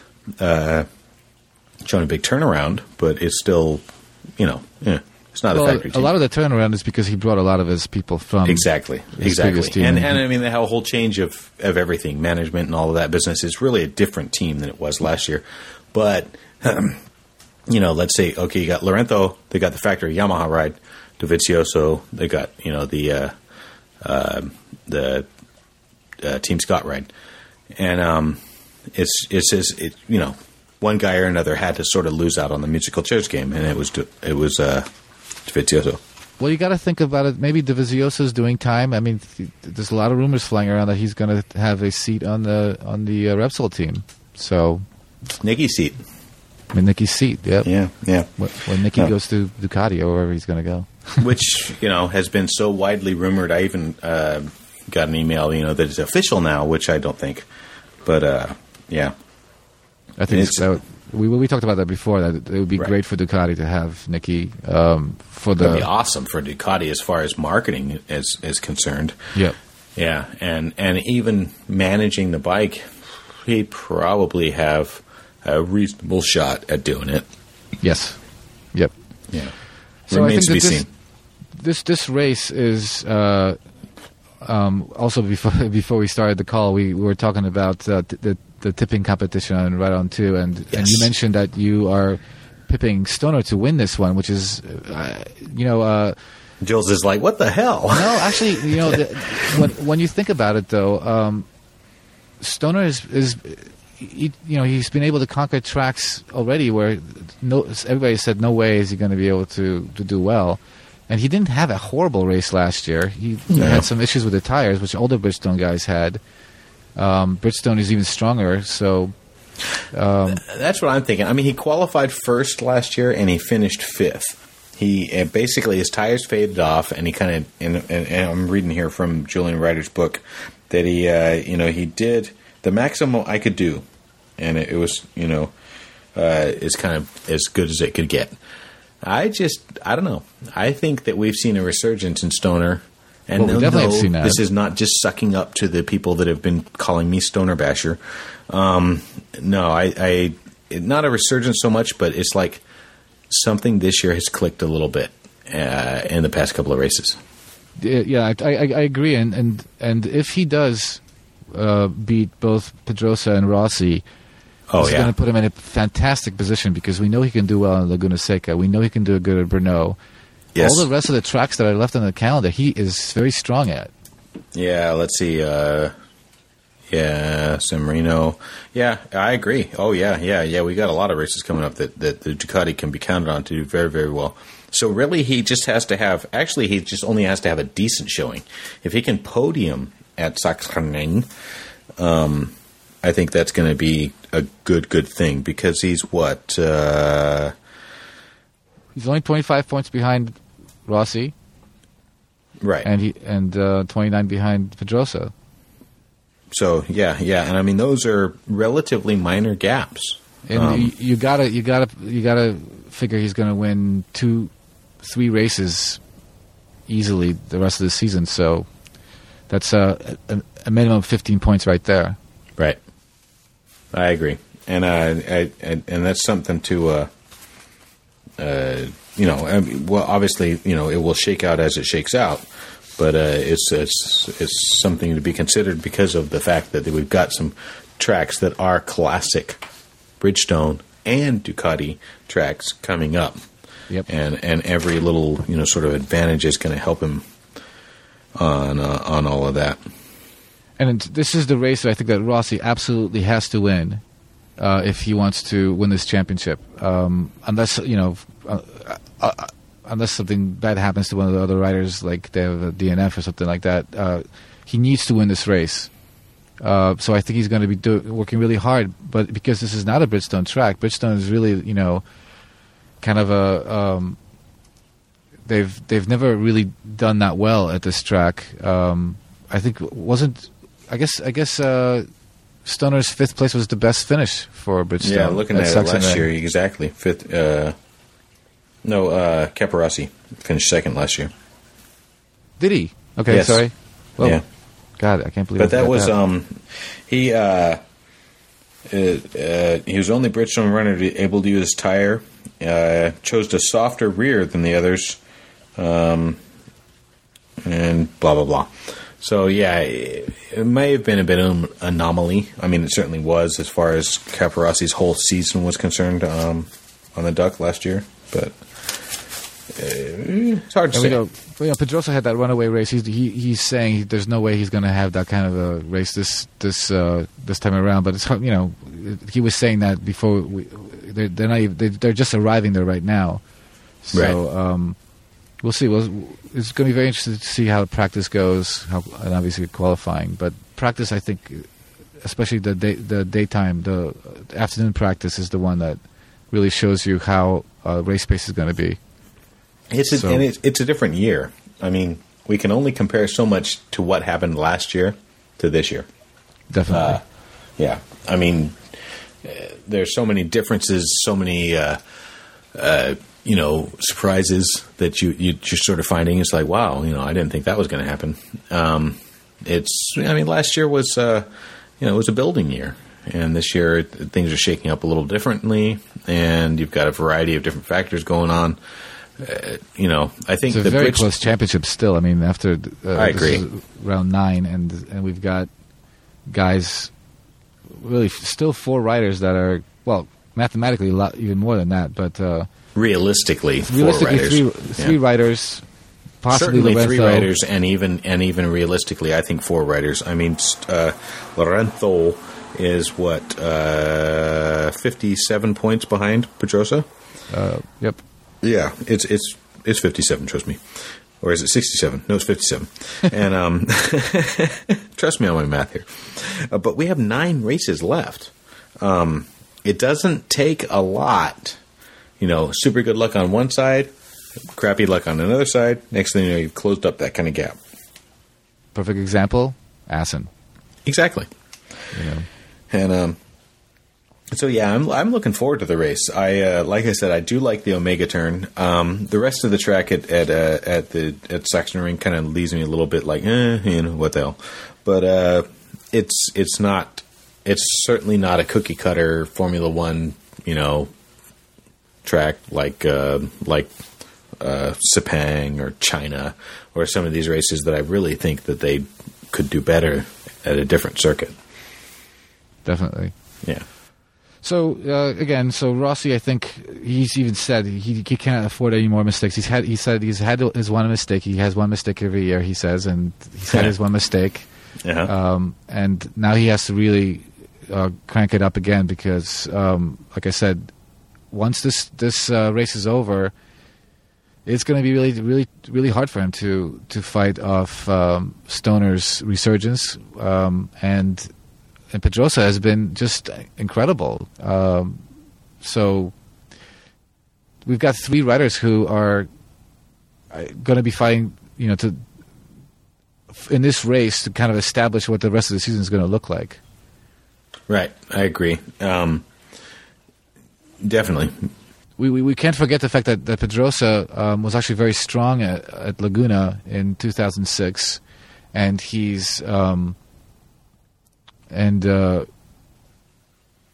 uh, showing a big turnaround, but it's still, you know, yeah, it's not Well, a factory a team. lot of the turnaround is because he brought a lot of his people from Exactly, his previous exactly, team. and and I mean the whole change of, of everything, management and all of that business is really a different team than it was last year. But um, you know, let's say okay, you got Lorenzo, they got the factory Yamaha ride. Dovizioso, they got you know the uh, uh, the uh, Team Scott ride, and um, it's it's just, it you know one guy or another had to sort of lose out on the musical chairs game, and it was it was uh, Dovizioso. Well, you got to think about it. Maybe Dovizioso's doing time. I mean, th- there's a lot of rumors flying around that he's going to have a seat on the on the uh, Repsol team. So, Nicky's seat, I mean, Nicky's seat. Yep. yeah, yeah. When, when Nicky Yeah. goes to Ducati or wherever he's going to go. Which you know has been so widely rumored. I even uh, got an email, you know, that it's official now, which I don't think. But uh, yeah, I think It's- that would, we we talked about that before. That it would be Right. great for Ducati to have Nicky um, for that'd be the awesome for Ducati as far as marketing is is concerned. Yep. Yeah, and and even managing the bike, he'd probably have a reasonable shot at doing it. Yes. Yep. Yeah, So I remains to think be that this, seen. this this race is uh, um, also before before we started the call, we, we were talking about uh, t- the the tipping competition on Right On Two, and and Yes. you mentioned that you are pipping Stoner to win this one, which is uh, you know. Uh, Jules is like, what the hell? No, actually, you know, the, when when you think about it, though, um, Stoner is is he, you know he's been able to conquer tracks already where no everybody said no way is he going to be able to to do well, and he didn't have a horrible race last year. He No. had some issues with the tires, which older Bridgestone guys had. Um, Bridgestone is even stronger, so. Um, That's what I'm thinking. I mean, he qualified first last year and he finished fifth. He uh, basically his tires faded off, and he kind of. And, and, and I'm reading here from Julian Ryder's book that he, uh, you know, he did the maximum I could do, and it, it was, you know, uh, is kind of as good as it could get. I just, I don't know. I think that we've seen a resurgence in Stoner, and Well, we no, definitely no, have seen that. this is not just sucking up to the people that have been calling me Stoner basher. Um, no, I, I, not a resurgence so much, but it's like. Something this year has clicked a little bit uh, in the past couple of races. Yeah, I, I, I agree, and, and and if he does uh, beat both Pedrosa and Rossi, Oh, it's yeah. going to put him in a fantastic position because we know he can do well in Laguna Seca. We know he can do good at Brno. Yes. All the rest of the tracks that are left on the calendar, he is very strong at. Yeah, let's see. Uh, yeah, San Marino. Yeah, I agree. Oh, yeah, yeah, yeah. We got a lot of races coming up that, that the Ducati can be counted on to do very, very well. So really, he just has to have. Actually, he just only has to have a decent showing. If he can podium at Sachsenring, um, I think that's going to be a good, good thing because he's what. Uh, He's only twenty-five points behind Rossi, right. and he and uh, twenty-nine behind Pedrosa. So yeah, yeah, and I mean those are relatively minor gaps. And Um, you, you gotta, you gotta, you gotta figure he's going to win two, three races easily the rest of the season. So that's a, a, a minimum of fifteen points right there. right. I agree, and uh, I, I, and that's something to, uh, uh, you know, I mean, well, obviously, you know, it will shake out as it shakes out, but uh, it's it's it's something to be considered because of the fact that we've got some tracks that are classic Bridgestone and Ducati tracks coming up. Yep. And and every little, you know, sort of advantage is going to help him on uh, on all of that. And this is the race that I think that Rossi absolutely has to win uh, if he wants to win this championship. Um, unless, you know, uh, uh, unless something bad happens to one of the other riders, like they have a D N F or something like that, uh, he needs to win this race. Uh, so I think he's going to be do- working really hard. But because this is not a Bridgestone track, Bridgestone is really, you know, kind of a um, they've they've never really done that well at this track. Um, I think wasn't I guess I guess uh, Stoner's fifth place was the best finish for Bridgestone. Yeah, looking at, at it last year, Ray. exactly fifth. Uh, no, uh, Caparossi finished second last year. Did he? Okay, yes. sorry. Well, yeah. God, I can't believe. But that was that. um, he. Uh, uh, uh, he was the only Bridgestone runner to, able to use his tire. Uh, chose a softer rear than the others, um, and blah blah blah. So yeah, it, it may have been a bit of an anomaly. I mean, it certainly was as far as Caparossi's whole season was concerned um, on the Duck last year. But uh, it's hard to and say. We know, you know, Pedrosa had that runaway race. He's he, he's saying he, there's no way he's going to have that kind of a race this this uh, this time around. But it's hard, you know, he was saying that before. We, they're, they're not even, they're just arriving there right now. So Right. um, we'll see. We'll, it's going to be very interesting to see how practice goes, how, and obviously qualifying. But practice, I think, especially the day, the daytime, the afternoon practice is the one that really shows you how uh, race pace is going to be. It's a, So- and it's, it's a different year. I mean, we can only compare so much to what happened last year to this year. Definitely. Uh, yeah, I mean, uh, there's so many differences, so many, uh, uh, you know, surprises that you you just sort of finding. It's like, wow, you know, I didn't think that was going to happen. Um, it's, I mean, last year was, uh, you know, it was a building year, and this year things are shaking up a little differently, and you've got a variety of different factors going on. Uh, you know, I think It's a the very Bridge- close championship still. I mean, after uh, I this agree. is round nine, and and we've got guys, really f- still four riders that are, well, mathematically a lot even more than that, but uh, realistically, four realistically riders. three Yeah. three riders, possibly Certainly Lorenzo. three riders, and even and even realistically, I think four riders. I mean, uh, Lorenzo is what uh, fifty-seven points behind Pedrosa. Uh, yep. Yeah, it's it's it's fifty-seven. Trust me, or is it sixty-seven? No, it's fifty-seven. And um, trust me on my math here. Uh, but we have nine races left. Um, it doesn't take a lot. You know, super good luck on one side, crappy luck on another side. Next thing you know, you've closed up that kind of gap. Perfect example, Assen. Exactly. You know. And um, so yeah, I'm I'm looking forward to the race. I uh, like I said, I do like the Omega turn. Um, the rest of the track at at uh, at the at Sachsenring kind of leaves me a little bit like, eh, you know, what the hell. But uh, it's it's not it's certainly not a cookie cutter Formula One, you know, track like uh, like uh, Sepang or China or some of these races that I really think that they could do better at a different circuit. Definitely. Yeah. So uh, again, so Rossi, I think he's even said he he can't afford any more mistakes. He's had he said he's had his one mistake. He has one mistake every year. He says, and he's had his one mistake. Yeah. Um, and now he has to really uh, crank it up again because, um, like I said, once this this uh, race is over, it's going to be really, really, really hard for him to to fight off um, Stoner's resurgence. Um, and and Pedrosa has been just incredible. Um, so we've got three riders who are going to be fighting, you know, to in this race to kind of establish what the rest of the season is going to look like. Right, I agree. Um, definitely. We, we we can't forget the fact that, that Pedrosa um, was actually very strong at, at Laguna in two thousand six, and he's um, and uh,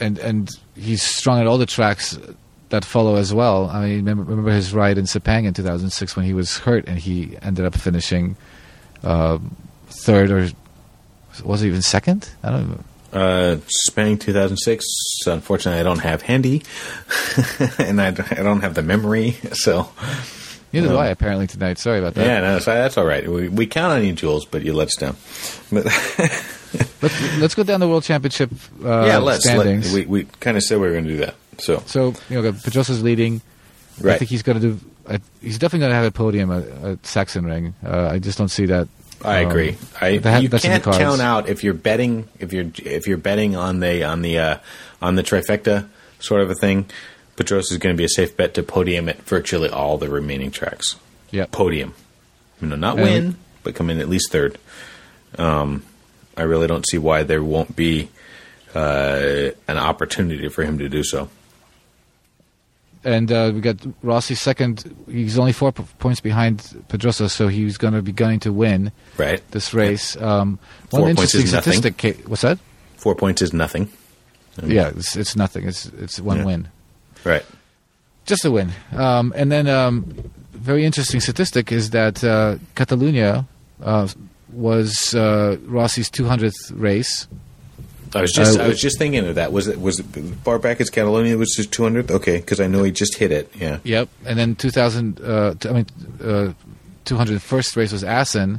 and and he's strong at all the tracks that follow as well. I mean, remember, remember his ride in Sepang in two thousand six when he was hurt and he ended up finishing uh, third or was it even second? I don't know. Uh, Sepang two thousand six. Unfortunately, I don't have handy, and I, I don't have the memory. So neither um, do I. Apparently tonight. Sorry about that. Yeah, no, so that's all right. We we count on you, Jules, but you let us down. But let's let's go down the World Championship uh, yeah, let's. standings. Let, we we kind of said we were going to do that. So so you know, Pedrosa's leading. Right. I think he's going to do. I, he's definitely going to have a podium at, at Sachsenring. Uh, I just don't see that. I um, agree. I that, you that's in can't the cards. count out if you're betting if you're if you're betting on the on the uh, on the trifecta sort of a thing. Pedrosa is going to be a safe bet to podium at virtually all the remaining tracks. Yeah, podium. You know, not And win, we- but come in at least third. Um, I really don't see why there won't be uh, an opportunity for him to do so. And uh, we got Rossi second. He's only four p- points behind Pedrosa, so he's going to be gunning to win Right. this race. Um, Four one points interesting is nothing. statistic. Ca- What's that? Four points is nothing. I mean, Yeah, it's, it's nothing. It's it's one Yeah. win, Right. just a win. Um, and then um, very interesting statistic is that uh, Catalunya uh, was uh, Rossi's two hundredth race. I was just Uh, I was just thinking of that. Was it was it Bar Brackets Catalonia was his two hundredth? Okay, because I know he just hit it. Yeah. Yep. And then two thousand. Uh, t- I mean, uh, two hundred first race was Assen.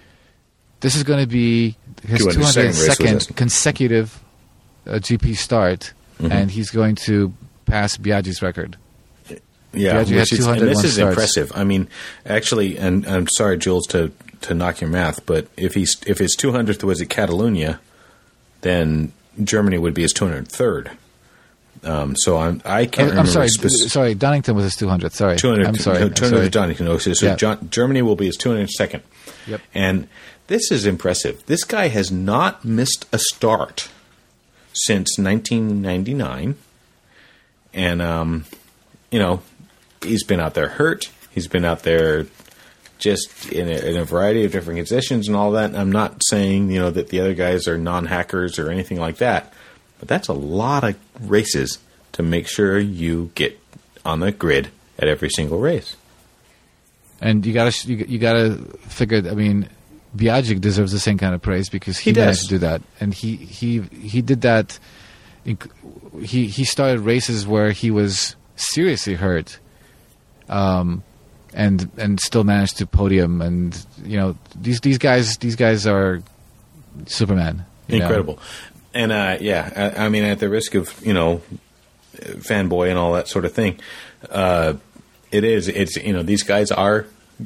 This is going to be his two two hundred second hundred race was second Assen. consecutive uh, G P start, Mhm. and he's going to pass Biaggi's record. Yeah, Biaggi had which is, two and hundred this one is starts. impressive. I mean, actually, and I'm sorry, Jules, to, to knock your math, but if he's if his two hundredth was at Catalonia, then Germany would be his two hundred third. Um, so I'm I can't I'm, remember. I'm sorry. speci- sorry, Donington was his two hundredth. Sorry, two hundred. I'm sorry. I'm two hundred sorry. Donington. No, so so Yeah. John, Germany will be his two hundred second. Yep. And this is impressive. This guy has not missed a start since nineteen ninety-nine. And, um, you know, he's been out there hurt. He's been out there just in a, in a variety of different conditions and all that. And I'm not saying, you know, that the other guys are non-hackers or anything like that. But that's a lot of races to make sure you get on the grid at every single race. And you gotta you, you gotta figure. I mean, Biaggi deserves the same kind of praise because he, He does. managed to do that, and he he he did that. in- He he started races where he was seriously hurt, um, and and still managed to podium. And you know these these guys these guys are Superman. you know. Incredible. And, uh, yeah, I, I mean, at the risk of, you know, fanboy and all that sort of thing, uh, it is, it's, you know, these guys are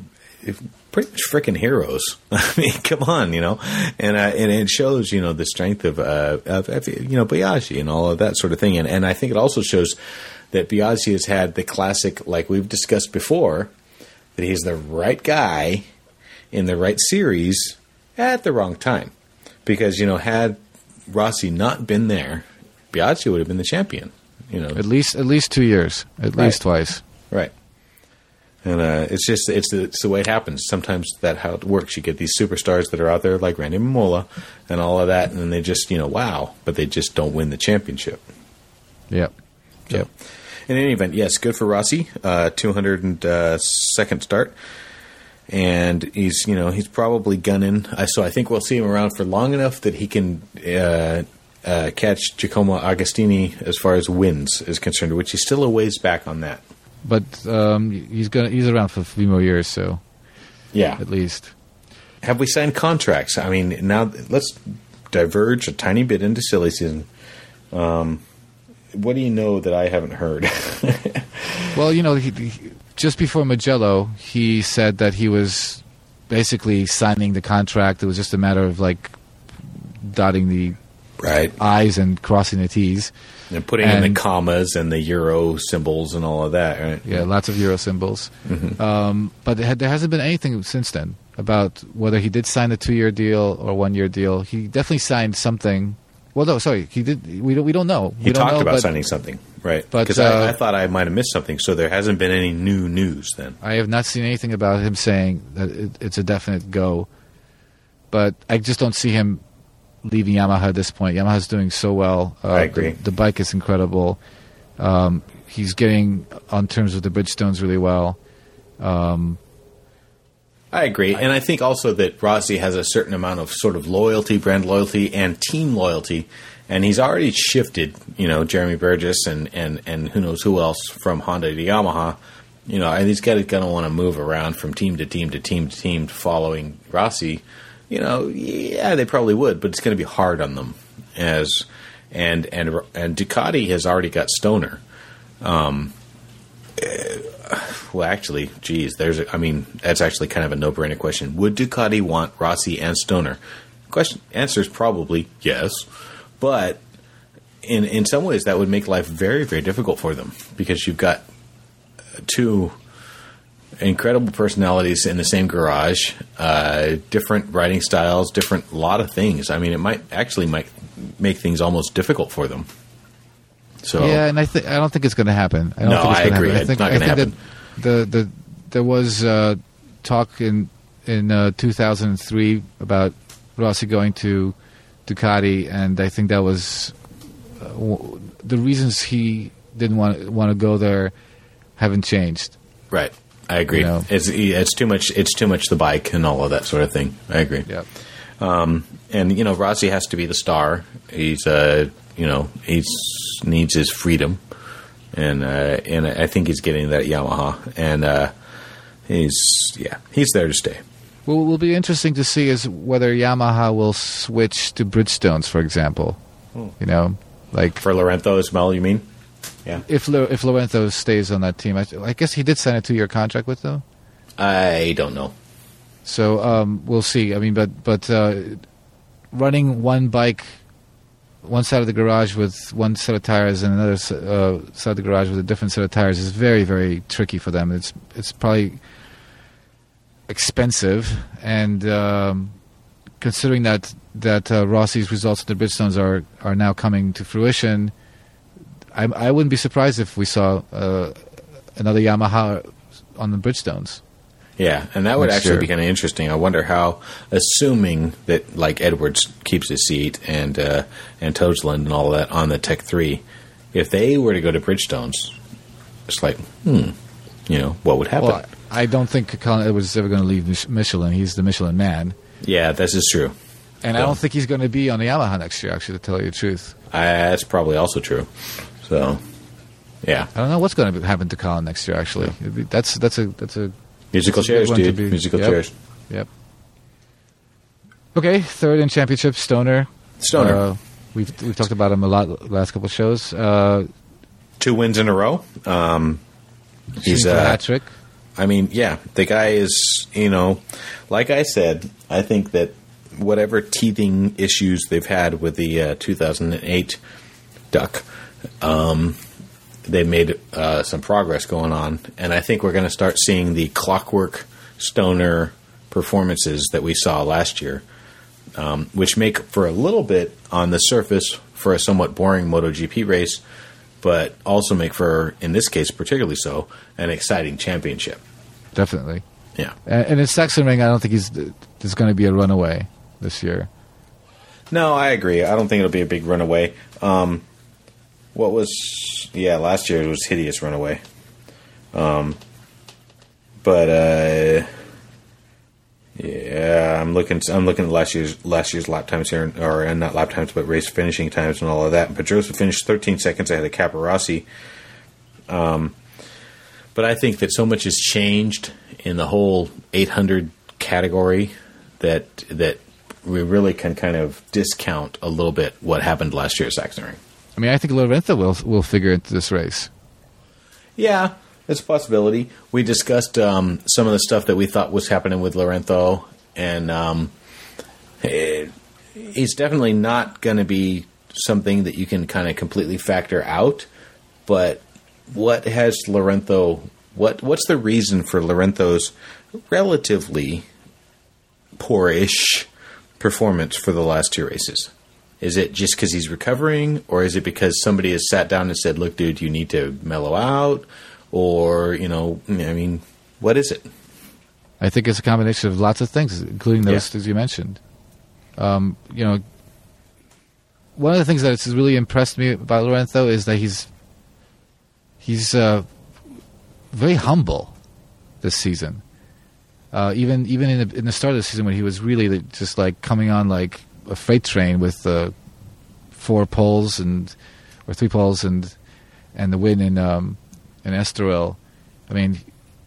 pretty much freaking heroes. I mean, come on, you know, and, uh, and it shows, you know, the strength of, uh, of, of you know, Biaggi and all of that sort of thing. And, and I think it also shows that Biaggi has had the classic, like we've discussed before, that he's the right guy in the right series at the wrong time. Because, you know, had Rossi not been there, Biaggi would have been the champion. You know, At least at least two years, at Right. least twice. right? And uh, it's just it's the, it's the way it happens. Sometimes that's how it works. You get these superstars that are out there like Randy Momola and all of that, and then they just you know wow, but they just don't win the championship. Yep. So, Yep. in any event, yes, good for Rossi. Uh, two hundred second start. And he's, you know, he's probably gunning. I so I think we'll see him around for long enough that he can uh, uh, catch Giacomo Agostini as far as wins is concerned, which he's still a ways back on that. But um, he's gonna he's around for a few more years, so Yeah. at least. Have we signed contracts? I mean, now let's diverge a tiny bit into silly season. Um, what do you know that I haven't heard? Well, you know, he, he, just before Mugello, he said that he was basically signing the contract. It was just a matter of like dotting the Right. I's and crossing the T's. And putting in And- the commas and the euro symbols and all of that, right? Yeah, lots of euro symbols. Um, but there, had- there hasn't been anything since then about whether he did sign a two-year deal or one-year deal. He definitely signed something. Well, no, sorry, he did. We don't. We don't know. He we don't talked know, about but signing something, right? but, Because uh, I, I thought I might have missed something, so there hasn't been any new news then. I have not seen anything about him saying that it, it's a definite go. But I just don't see him leaving Yamaha at this point. Yamaha's doing so well. Uh, I agree. The, the bike is incredible. Um, he's getting on terms with the Bridgestones really well. Um, I agree. And I think also that Rossi has a certain amount of sort of loyalty, brand loyalty, and team loyalty. And he's already shifted, you know, Jeremy Burgess and, and, and who knows who else from Honda to Yamaha. You know, and these guys are going to want to move around from team to team to team to team following Rossi. You know, yeah, they probably would, but it's going to be hard on them. As and and and Ducati has already got Stoner. Um, uh, well, actually, geez, there's. A, I mean, that's actually kind of a no-brainer question. Would Ducati want Rossi and Stoner? Question answer is probably yes, but in in some ways that would make life very very difficult for them because you've got two incredible personalities in the same garage, uh, different riding styles, different lot of things. I mean, it might actually might make things almost difficult for them. So yeah, and I think I don't think it's going to happen. I don't no, think it's I gonna agree. Happen. I It's think, not I going to think happen. That the the there was uh, talk in in uh, two thousand three about Rossi going to Ducati, and I think that was uh, w- the reasons he didn't want want to go there haven't changed. Right. I agree. You know? It's it's too much. It's too much the bike and all of that sort of thing. I agree. Yeah. Um, and you know, Rossi has to be the star. He's uh, you know, he's needs his freedom, and uh, and I think he's getting that at Yamaha, and uh, he's yeah, he's there to stay. What will be interesting to see is whether Yamaha will switch to Bridgestones, for example. Hmm. You know, like For Lorenzo as well, you mean? Yeah. if Lo- if Lorenzo stays on that team, I, I guess he did sign a two-year contract with them. I don't know. So um, we'll see. I mean, but but uh, running one bike, one side of the garage with one set of tires, and another s- uh, side of the garage with a different set of tires is very very tricky for them. It's it's probably expensive, and um, considering that that uh, Rossi's results at the Bridgestones are are now coming to fruition, I, I wouldn't be surprised if we saw uh, another Yamaha on the Bridgestones. Yeah, and that would Next actually year. be kind of interesting. I wonder how, assuming that like Edwards keeps his seat and uh, and Togeland and all of that on the Tech three, if they were to go to Bridgestones, it's like, hmm, you know, what would happen? Well, I don't think Colin Edwards is ever going to leave Mich- Michelin. He's the Michelin man. Yeah, this is true. And I don't think he's going to be on the Yamaha next year, actually, to tell you the truth. Uh, that's probably also true. So, yeah. I don't know what's going to happen to Colin next year, actually. It'd be- That's that's a that's a Musical that's a good chairs, one to dude. be- Musical yep. chairs. Yep. Okay, third in championship, Stoner. Stoner. Uh, we've we've talked about him a lot last couple of shows. Uh, Two wins in a row. Um, he's shooting for a uh, hat trick. I mean, yeah, the guy is, you know, like I said, I think that whatever teething issues they've had with the uh, two thousand eight Duck, um, they've made uh, some progress going on. And I think we're going to start seeing the clockwork Stoner performances that we saw last year, um, which make for a little bit on the surface for a somewhat boring MotoGP race, but also make for, in this case particularly so, an exciting championship. Definitely. Yeah. And, and in Sachsenring, I don't think he's there's going to be a runaway this year. No, I agree. I don't think it'll be a big runaway. Um, what was... Yeah, last year it was hideous runaway. Um, but, uh... Yeah, I'm looking. I'm looking at last year's last year's lap times here, or uh, not lap times, but race finishing times and all of that. Pedrosa finished thirteen seconds ahead of Caparossi. Um, but I think that so much has changed in the whole eight hundred category that that we really can kind of discount a little bit what happened last year at Sachsenring. I mean, I think Lorenzo will will figure into this race. Yeah, it's a possibility. We discussed um, some of the stuff that we thought was happening with Lorenzo, and um, it, it's definitely not going to be something that you can kind of completely factor out. But what has Lorenzo? What what's the reason for Lorenzo's relatively poorish performance for the last two races? Is it just because he's recovering, or is it because somebody has sat down and said, "Look, dude, you need to mellow out"? Or, you know, I mean, what is it? I think it's a combination of lots of things, including those Yeah. things you mentioned. Um, you know, one of the things that has really impressed me about Lorenzo is that he's he's uh, very humble this season. Uh, even even in the, in the start of the season when he was really just like coming on like a freight train with uh, four poles and or three poles and and the win in um, in Estoril. I mean,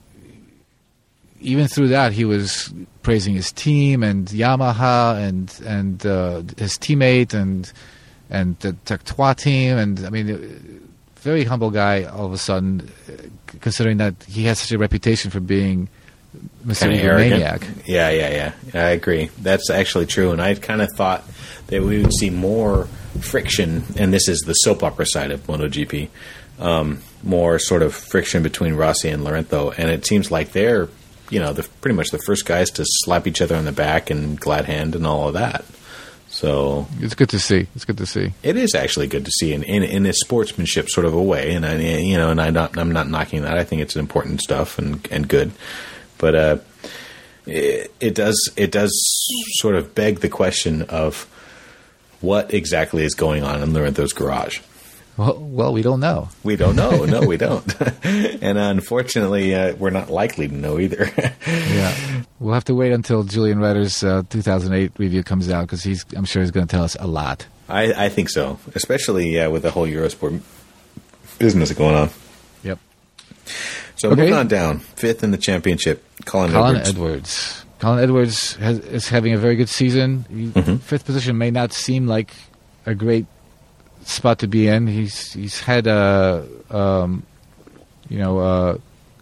even through that, he was praising his team and Yamaha and and uh, his teammate and and the Tech Trois team. And I mean, very humble guy. All of a sudden, considering that he has such a reputation for being Mister Maniac. Yeah, yeah, yeah. I agree. That's actually true. And I kind of thought that we would see more friction, and this is the soap opera side of MotoGP, um, more sort of friction between Rossi and Lorenzo. And it seems like they're, you know, the, pretty much the first guys to slap each other on the back and glad hand and all of that. So it's good to see. It's good to see. It is actually good to see in, in, in a sportsmanship sort of a way. And I, you know, and I not, I'm not knocking that. I think it's important stuff and, and good. But uh, it, it does it does sort of beg the question of what exactly is going on in Lorenzo's garage. Well, well, we don't know. We don't know. No, we don't. And unfortunately, uh, we're not likely to know either. Yeah, we'll have to wait until Julian Retter's uh, two thousand eight review comes out because he's. I'm sure he's going to tell us a lot. I, I think so, especially uh, with the whole Eurosport business going on. Yep. So okay. moving on down, fifth in the championship, Colin, Colin Edwards. Edwards. Colin Edwards has, is having a very good season. He, Mm-hmm. Fifth position may not seem like a great spot to be in. He's he's had a um, you know uh,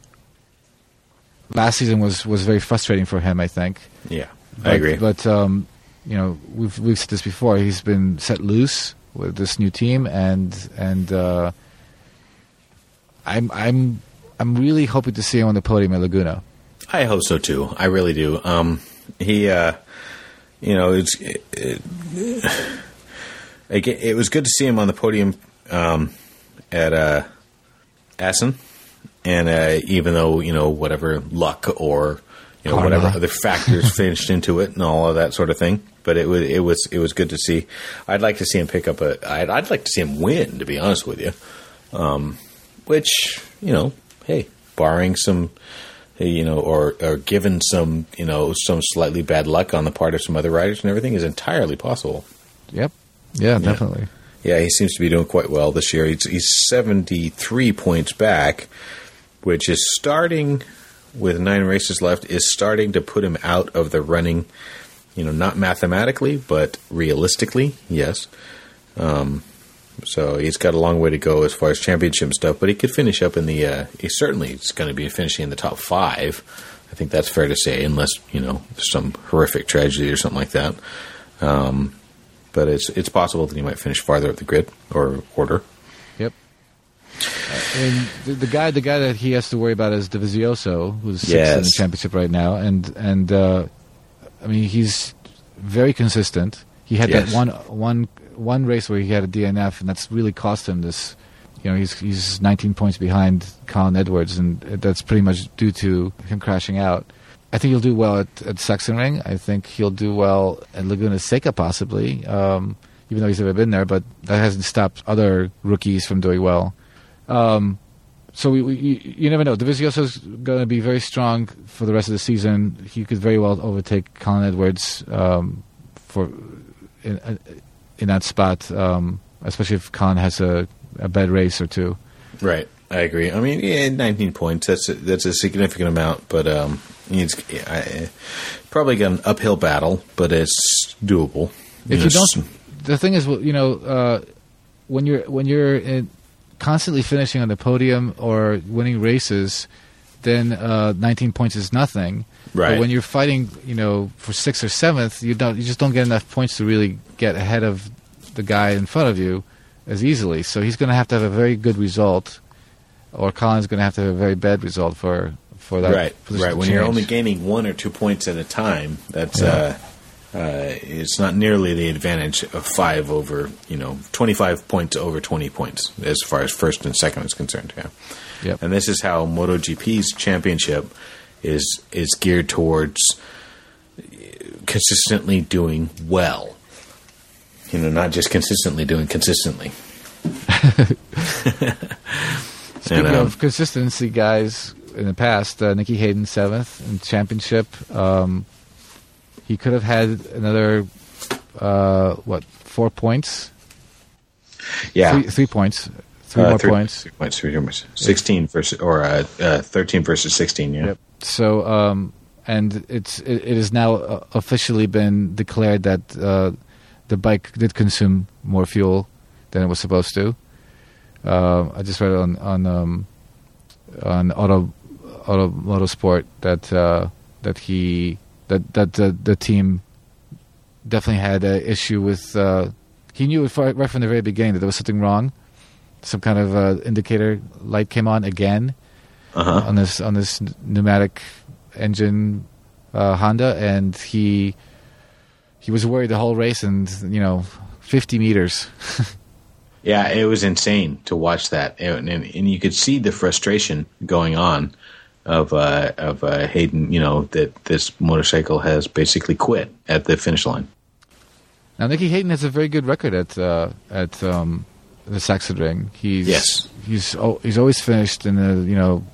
last season was, was very frustrating for him. I think. Yeah, but, I agree. But um, you know we've we've said this before. He's been set loose with this new team, and and uh, I'm I'm. I'm really hoping to see him on the podium at Laguna. I hope so too. I really do. Um, he, uh, you know, it's it, it, it, it was good to see him on the podium um, at uh, Assen, and uh, even though you know whatever luck or you know Karma. whatever other factors finished into it and all of that sort of thing, but it was it was it was good to see. I'd like to see him pick up a. I'd, I'd like to see him win. To be honest with you, um, which you know. Hey, barring some, you know, or, or given some, you know, some slightly bad luck on the part of some other riders and everything is entirely possible. Yep. Yeah, yeah. Definitely. Yeah, he seems to be doing quite well this year. He's, he's seventy-three points back, which is starting, with nine races left, is starting to put him out of the running, you know, not mathematically, but realistically, yes. Um So he's got a long way to go as far as championship stuff, but he could finish up in the. Uh, he certainly is going to be finishing in the top five. I think that's fair to say, unless you know some horrific tragedy or something like that. Um, but it's it's possible that he might finish farther up the grid or order. Yep. Uh, and the, the guy, the guy that he has to worry about is Dovizioso, who's sixth Yes. in the championship right now, and and uh, I mean he's very consistent. He had Yes. that one one. One race where he had a D N F, and that's really cost him this. You know, he's he's nineteen points behind Colin Edwards, and that's pretty much due to him crashing out. I think he'll do well at, at Sachsenring. I think he'll do well at Laguna Seca, possibly, um, even though he's never been there. But that hasn't stopped other rookies from doing well. Um, so we, we, you, you never know. Dovizioso's going to be very strong for the rest of the season. He could very well overtake Colin Edwards um, for. In, uh, in that spot, um, especially if Colin has a, a bad race or two. Right, I agree. I mean, yeah, nineteen points, that's a, that's a significant amount, but um, it's I, probably got an uphill battle, but it's doable. If you, you don't, the thing is, you know, uh, when you're when you're in, constantly finishing on the podium or winning races, then uh, nineteen points is nothing. Right. But when you're fighting, you know, for sixth or seventh, you don't, you just don't get enough points to really get ahead of the guy in front of you as easily. So he's going to have to have a very good result, or Colin's going to have to have a very bad result for for that. Right, position right. to When change. you're only gaining one or two points at a time, that's Yeah. uh, uh, it's not nearly the advantage of five over, you know, twenty-five points over twenty points as far as first and second is concerned. Yeah. Yep. And this is how MotoGP's championship is is geared towards consistently doing well. you know, not just consistently doing consistently. Speaking and, um, of consistency, guys, in the past, uh, Nicky Hayden seventh in championship. Um, he could have had another, uh, what, four points? Yeah, three, three points, three uh, more three, points. Three points, three points. Sixteen versus or uh, uh, thirteen versus sixteen. Yeah. Yep. So, um, and it's it, it has now uh, officially been declared that uh, the bike did consume more fuel than it was supposed to. Uh, I just read it on on um, on Auto Auto Motorsport that uh, that he that that the, the team definitely had an issue with. Uh, he knew right from the very beginning that there was something wrong. Some kind of uh, indicator light came on again uh-huh. on this on this pneumatic engine uh, Honda, and he he was worried the whole race, and you know, fifty meters. Yeah, it was insane to watch that, and, and, and you could see the frustration going on of uh, of uh, Hayden. You know that this motorcycle has basically quit at the finish line. Now, Nicky Hayden has a very good record at uh, at um, the Sachsenring. He's yes. he's oh, he's always finished in the you know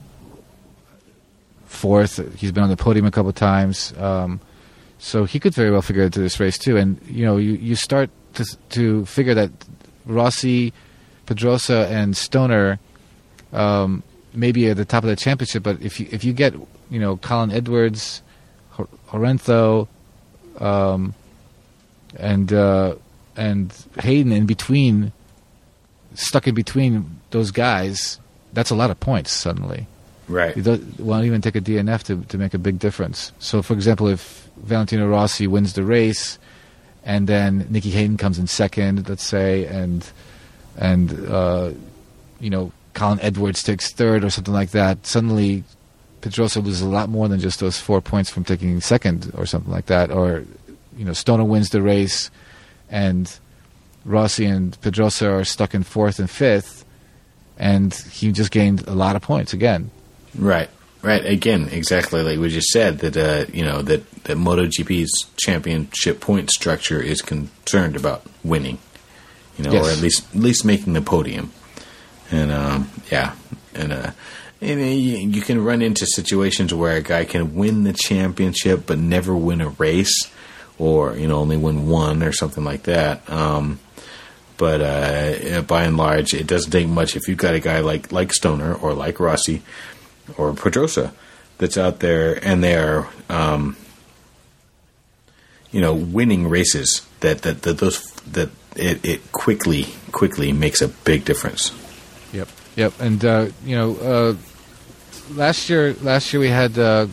fourth. He's been on the podium a couple of times, um, so he could very well figure into this race too. And you know, you, you start to to figure that Rossi, Pedrosa, and Stoner um, maybe at the top of the championship, but if you if you get you know Colin Edwards, Horenzo, um, and uh, and Hayden in between, stuck in between those guys, that's a lot of points suddenly. Right. You don't want to even take a D N F to to make a big difference. So, for example, if Valentino Rossi wins the race, and then Nicky Hayden comes in second, let's say, and and uh, you know Colin Edwards takes third or something like that, suddenly Pedrosa loses a lot more than just those four points from taking second or something like that. Or you know Stoner wins the race, and Rossi and Pedrosa are stuck in fourth and fifth, and he just gained a lot of points again. Right. Right. Again, exactly like we just said, that uh, you know that, that MotoGP's championship point structure is concerned about winning, you know, yes. or at least at least making the podium, and um, yeah, and uh, and uh, you, you can run into situations where a guy can win the championship but never win a race, or you know only win one or something like that. Um, but uh, by and large, it doesn't take much if you've got a guy like like Stoner or like Rossi or Pedrosa that's out there, and they are, um, you know, winning races. That that, that those that it, it quickly quickly makes a big difference. Yep, yep, and uh, you know, uh, last year last year we had uh,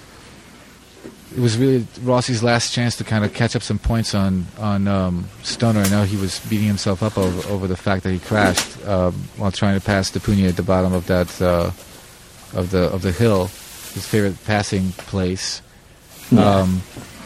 it was really Rossi's last chance to kind of catch up some points on on um, Stoner. I know he was beating himself up over, over the fact that he crashed um, while trying to pass De Pugna at the bottom of that. Uh, of the of the hill, his favorite passing place. Yeah. Um,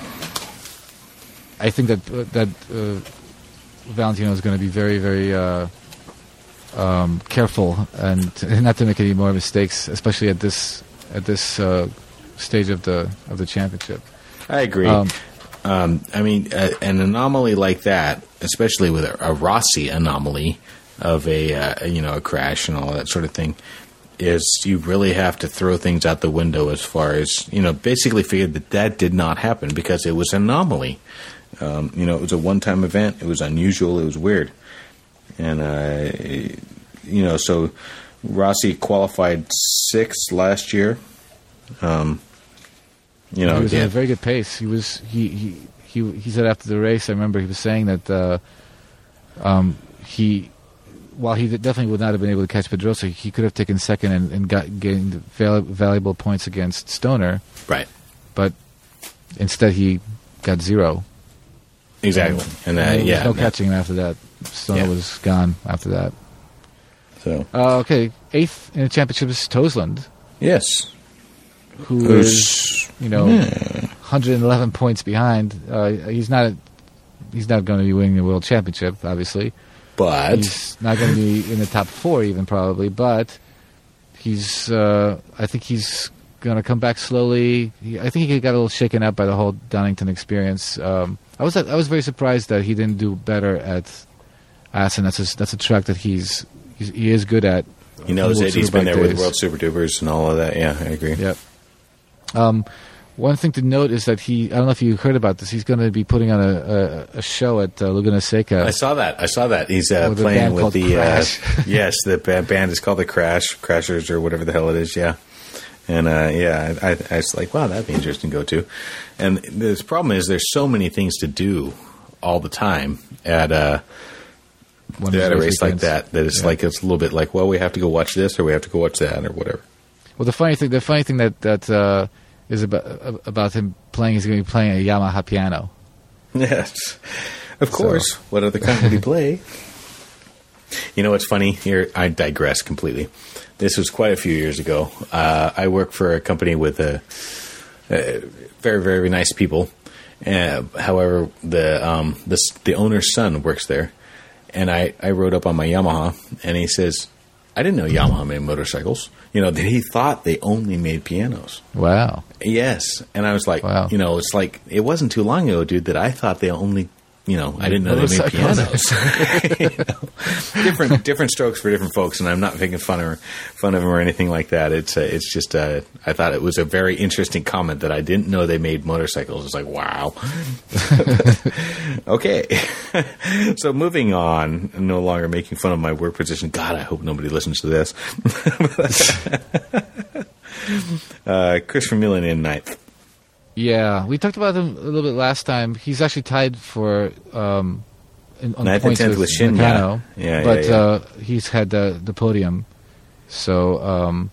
I think that uh, that uh, Valentino is going to be very very uh, um, careful and to, not to make any more mistakes, especially at this at this uh, stage of the of the championship. I agree. Um, um, I mean, uh, an anomaly like that, especially with a, a Rossi anomaly of a uh, you know a crash and all that sort of thing, is you really have to throw things out the window as far as, you know, basically figure that that did not happen because it was an anomaly. Um, you know, it was a one-time event. It was unusual. It was weird. And, uh, you know, so Rossi qualified sixth last year. Um, you know, he was yeah. at a very good pace. He was, he, he, he, he said after the race, I remember he was saying that, uh, um, he, while he definitely would not have been able to catch Pedrosa, he could have taken second and, and got gained val- valuable points against Stoner. Right. But instead, he got zero. Exactly. And, and uh, yeah, no catching him after that. Stoner yeah. was gone after that. So uh, okay, eighth in the championship is Tosland. Yes. Who Who's, is you know yeah. one hundred eleven points behind. Uh, he's not. He's not going to be winning the world championship, obviously. But he's not going to be in the top four even probably, but he's uh, I think he's going to come back slowly. He, I think he got a little shaken up by the whole Donington experience. Um, I was I was very surprised that he didn't do better at Assen. That's a, that's a track that he's, he's he is good at. He knows it. He's been there days. with World Super Dupers and all of that. Yeah, I agree. Yep. Um, one thing to note is that he, I don't know if you heard about this, he's going to be putting on a, a, a show at uh, Laguna Seca. I saw that. I saw that. He's uh, with playing with the, uh, yes, the band is called the Crash, Crashers or whatever the hell it is, yeah. And, uh, yeah, I, I was like, wow, that'd be interesting to go to. And the problem is there's so many things to do all the time at, uh, at a race like that, that it's yeah. like, it's a little bit like, well, we have to go watch this or we have to go watch that or whatever. Well, the funny thing, the funny thing that, that, uh, is about about him playing. He's going to be playing a Yamaha piano. Yes, of course. So. What other kind would he play? You know what's funny? Here, I digress completely. This was quite a few years ago. Uh, I work for a company with a, a very, very nice people. Uh, however, the um, the the owner's son works there, and I, I rode up on my Yamaha, and he says, "I didn't know Yamaha made motorcycles." You know, he thought they only made pianos. Wow. Yes. And I was like, wow. you know, it's like, it wasn't too long ago, dude, that I thought they only, you know, I didn't know they made pianos. You know? Different different strokes for different folks, and I'm not making fun of fun of them or anything like that. It's uh, it's just, uh, I thought it was a very interesting comment that I didn't know they made motorcycles. It's like, wow. Okay. So moving on, I'm no longer making fun of my work position. God, I hope nobody listens to this. uh, Chris Vermeulen in ninth. Yeah, we talked about him a little bit last time. He's actually tied for um, in, on ninth points and tenth with, with Shin, Nakano, yeah. Yeah, but yeah, yeah. Uh, he's had the, the podium. So um,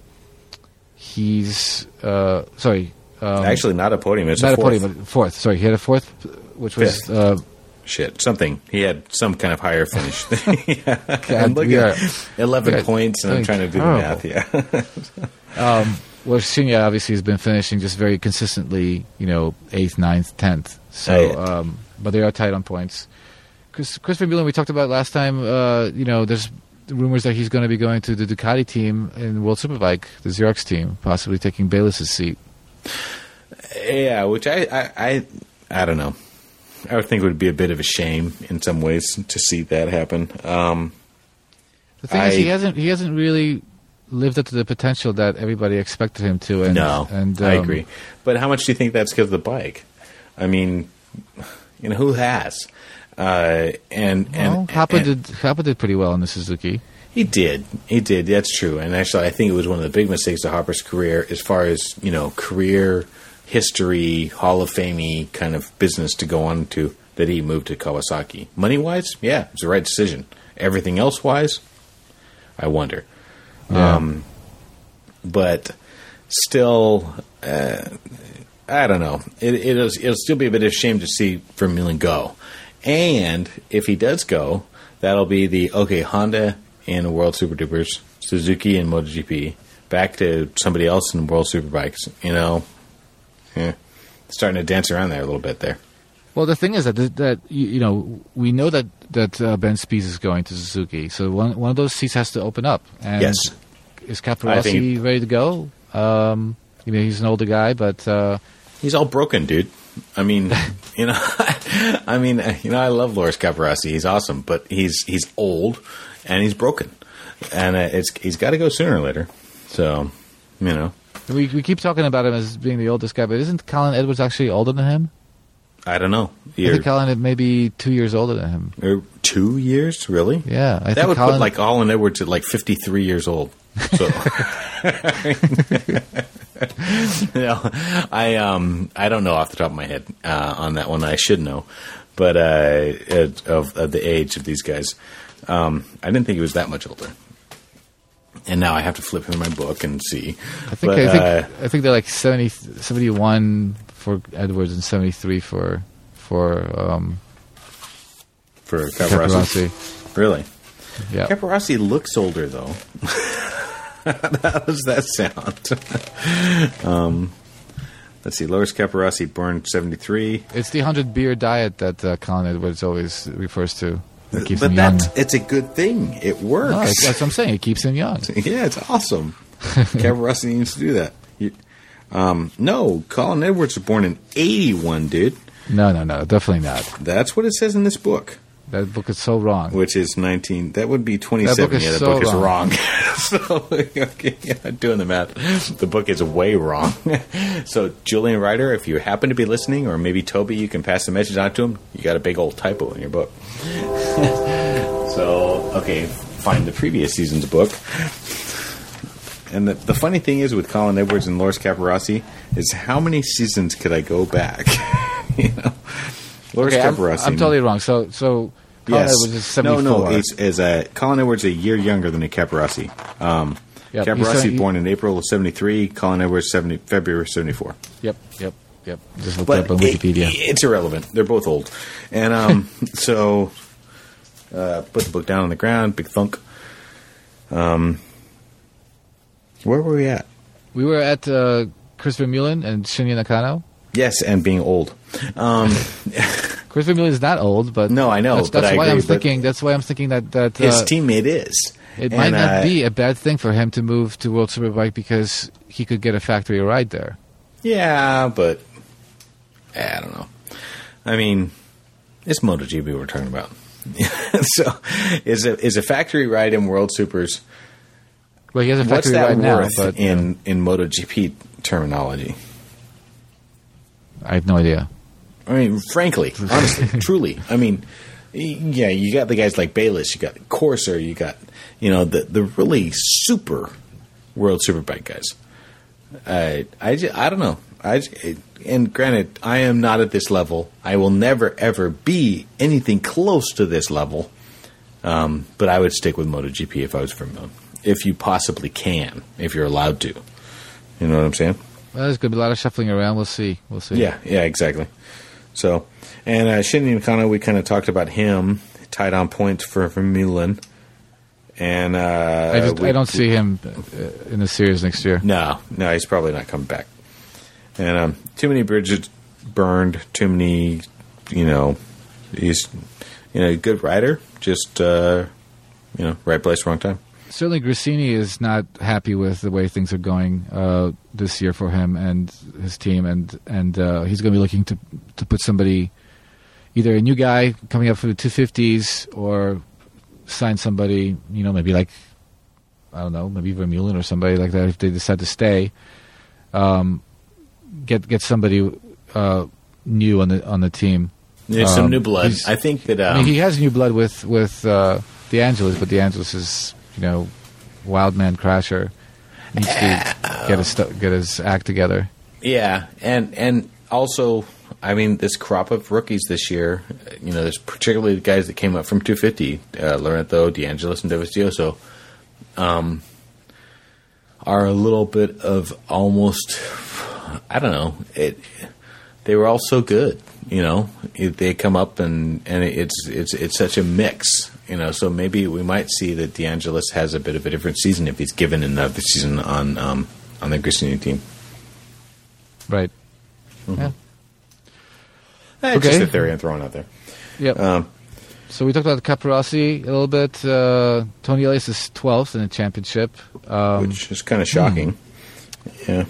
he's uh, sorry. Um, Actually, not a podium. It's not a fourth. a podium, but fourth. Sorry, he had a fourth, which was uh, shit something. He had some kind of higher finish. Yeah. God, I'm looking are, at eleven points, and I'm trying to do terrible. the math. Yeah. um, well, Shinya obviously has been finishing just very consistently. You know, eighth, ninth, tenth. So, oh, yeah. um, but they are tight on points. Chris, Chris Vermeulen, we talked about last time. Uh, you know, there's rumors that he's going to be going to the Ducati team in World Superbike, the Xerox team, possibly taking Bayless's seat. Yeah, which I, I, I, I don't know. I would think it would be a bit of a shame in some ways to see that happen. Um, the thing I, is, he hasn't he hasn't really lived up to the potential that everybody expected him to. And, no, and, um, I agree. But how much do you think that's because of the bike? I mean, you know, who has? Uh, and well, and Hapa and, did Hapa did pretty well in the Suzuki. He did. He did. That's true. And actually, I think it was one of the big mistakes of Hopper's career as far as, you know, career history, Hall of Fame kind of business to go on to, that he moved to Kawasaki. Money-wise, yeah, it's the right decision. Everything else-wise, I wonder. Yeah. Um, but still, uh, I don't know. It, it'll, it'll still be a bit of a shame to see Vermeulen go. And if he does go, that'll be the, okay, Honda and World Super Dupers, Suzuki and MotoGP, back to somebody else in World Superbikes, you know. Yeah, starting to dance around there a little bit there. Well, the thing is that that you, you know we know that that uh, Ben Spies is going to Suzuki, so one one of those seats has to open up. And yes, is Caparossi ready to go? Um, you know, he's an older guy, but uh, he's all broken, dude. I mean, you know, I mean, you know, I love Loris Caparossi. He's awesome, but he's he's old and he's broken, and uh, it's he's got to go sooner or later. So, you know. We we keep talking about him as being the oldest guy, but isn't Colin Edwards actually older than him? I don't know. You're, I think Colin may be two years older than him. Or two years, really? Yeah, I that think would Colin, put like Colin Edwards at like fifty-three years old. So, you know, I um I don't know off the top of my head uh, on that one. I should know, but uh, of, of the age of these guys, um, I didn't think he was that much older. And now I have to flip in my book and see. I think but, I think uh, I think they're like seventy, seventy-one for Edwards and seventy-three for for um, for Caparossi. Caparossi. Really? Yeah. Caparossi looks older though. How does that sound? um, let's see. Loris Caparossi, born seventy-three. It's the hundred beer diet that uh, Colin Edwards always refers to. It keeps but him young. that's it's a good thing. It works. No, that's what I'm saying. It keeps him young. Yeah, it's awesome. Caparossi needs to do that. You, Um, no, Colin Edwards was born in eighty-one, dude. No, no, no, definitely not. That's what it says in this book. That book is so wrong. Which is nineteen. That would be twenty-seven. That book is yeah, the so book is wrong. wrong. So, okay, yeah, doing the math. The book is way wrong. So, Julian Ryder, if you happen to be listening, or maybe Toby, you can pass the message on to him. You got a big old typo in your book. So, okay, find the previous season's book. And the, the funny thing is with Colin Edwards and Loris Capirossi is how many seasons could I go back? You know, Loris Okay, I'm, Capirossi. I'm totally wrong. So, so Colin Yes. Edwards is seventy-four. No, no. It's, is uh, Colin Edwards a year younger than Capirossi. Um, Yep, he's Capirossi seventy- born in April of seventy-three. Colin Edwards seventy February seventy-four. Yep, yep, yep. Just looked But up on it- Wikipedia. it's irrelevant. They're both old, and um, so uh, put the book down on the ground. Big thunk. Um, where were we at? We were at uh, Christopher Mullen and Shinya Nakano. Yes, and being old. Um, Christopher Mullen is not old, but No, I know, That's, but that's I why agree, I'm but thinking. That's why I'm thinking that that his uh, teammate is. it And, might not uh, be a bad thing for him to move to World Superbike because he could get a factory ride there. Yeah, but I don't know. I mean, it's MotoGP we're talking about. So, is a is a factory ride in World Supers? Well, he has a What's factory that ride now, worth but in in MotoGP terminology? I have no idea. I mean, frankly, honestly, truly. I mean, y- yeah, you got the guys like Bayless, you got Corser, you got you know the the really super World Superbike guys. I I, ju- I don't know. I j- and granted, I am not at this level. I will never ever be anything close to this level. Um, but I would stick with MotoGP if I was from them. If you possibly can, if you're allowed to. You know what I'm saying? Well, there's going to be a lot of shuffling around. We'll see. We'll see. Yeah, yeah, exactly. So, and uh, Shinya Nakano, we kind of talked about him, tied on points for, for Milan. And uh, I just we- I don't see him uh, in the series next year. No, no, he's probably not coming back. And um, too many bridges burned. Too many, you know, he's you know a good rider. Just uh, you know, right place, wrong time. Certainly, Grassini is not happy with the way things are going uh, this year for him and his team, and and uh, he's going to be looking to to put somebody, either a new guy coming up for the two fifties, or sign somebody, you know, maybe like I don't know, maybe Vermeulen or somebody like that if they decide to stay. Um, get get somebody uh, new on the on the team. There's some Um, new blood. he's- I think that. Um, I mean, he has new blood with with uh, De Angelis, but De Angelis is, you know, wild man crasher. Needs to get his stu- get his act together. Yeah, and and also, I mean, this crop of rookies this year, you know, there's particularly the guys that came up from two fifty, uh, Lorenzo, De Angelis, and Dovizioso, um, are a little bit of almost, I don't know, it. They were all so good, you know. It, they come up and and it's it's it's such a mix, you know. So maybe we might see that De Angelis has a bit of a different season if he's given another season on um, on the Gresini team. Right. Yeah. That's Okay. just a theory I'm throwing out there. Yep. Um, So we talked about Capirossi a little bit. Uh, Tony Elias is twelfth in the championship. Um, which is kind of shocking. Yeah.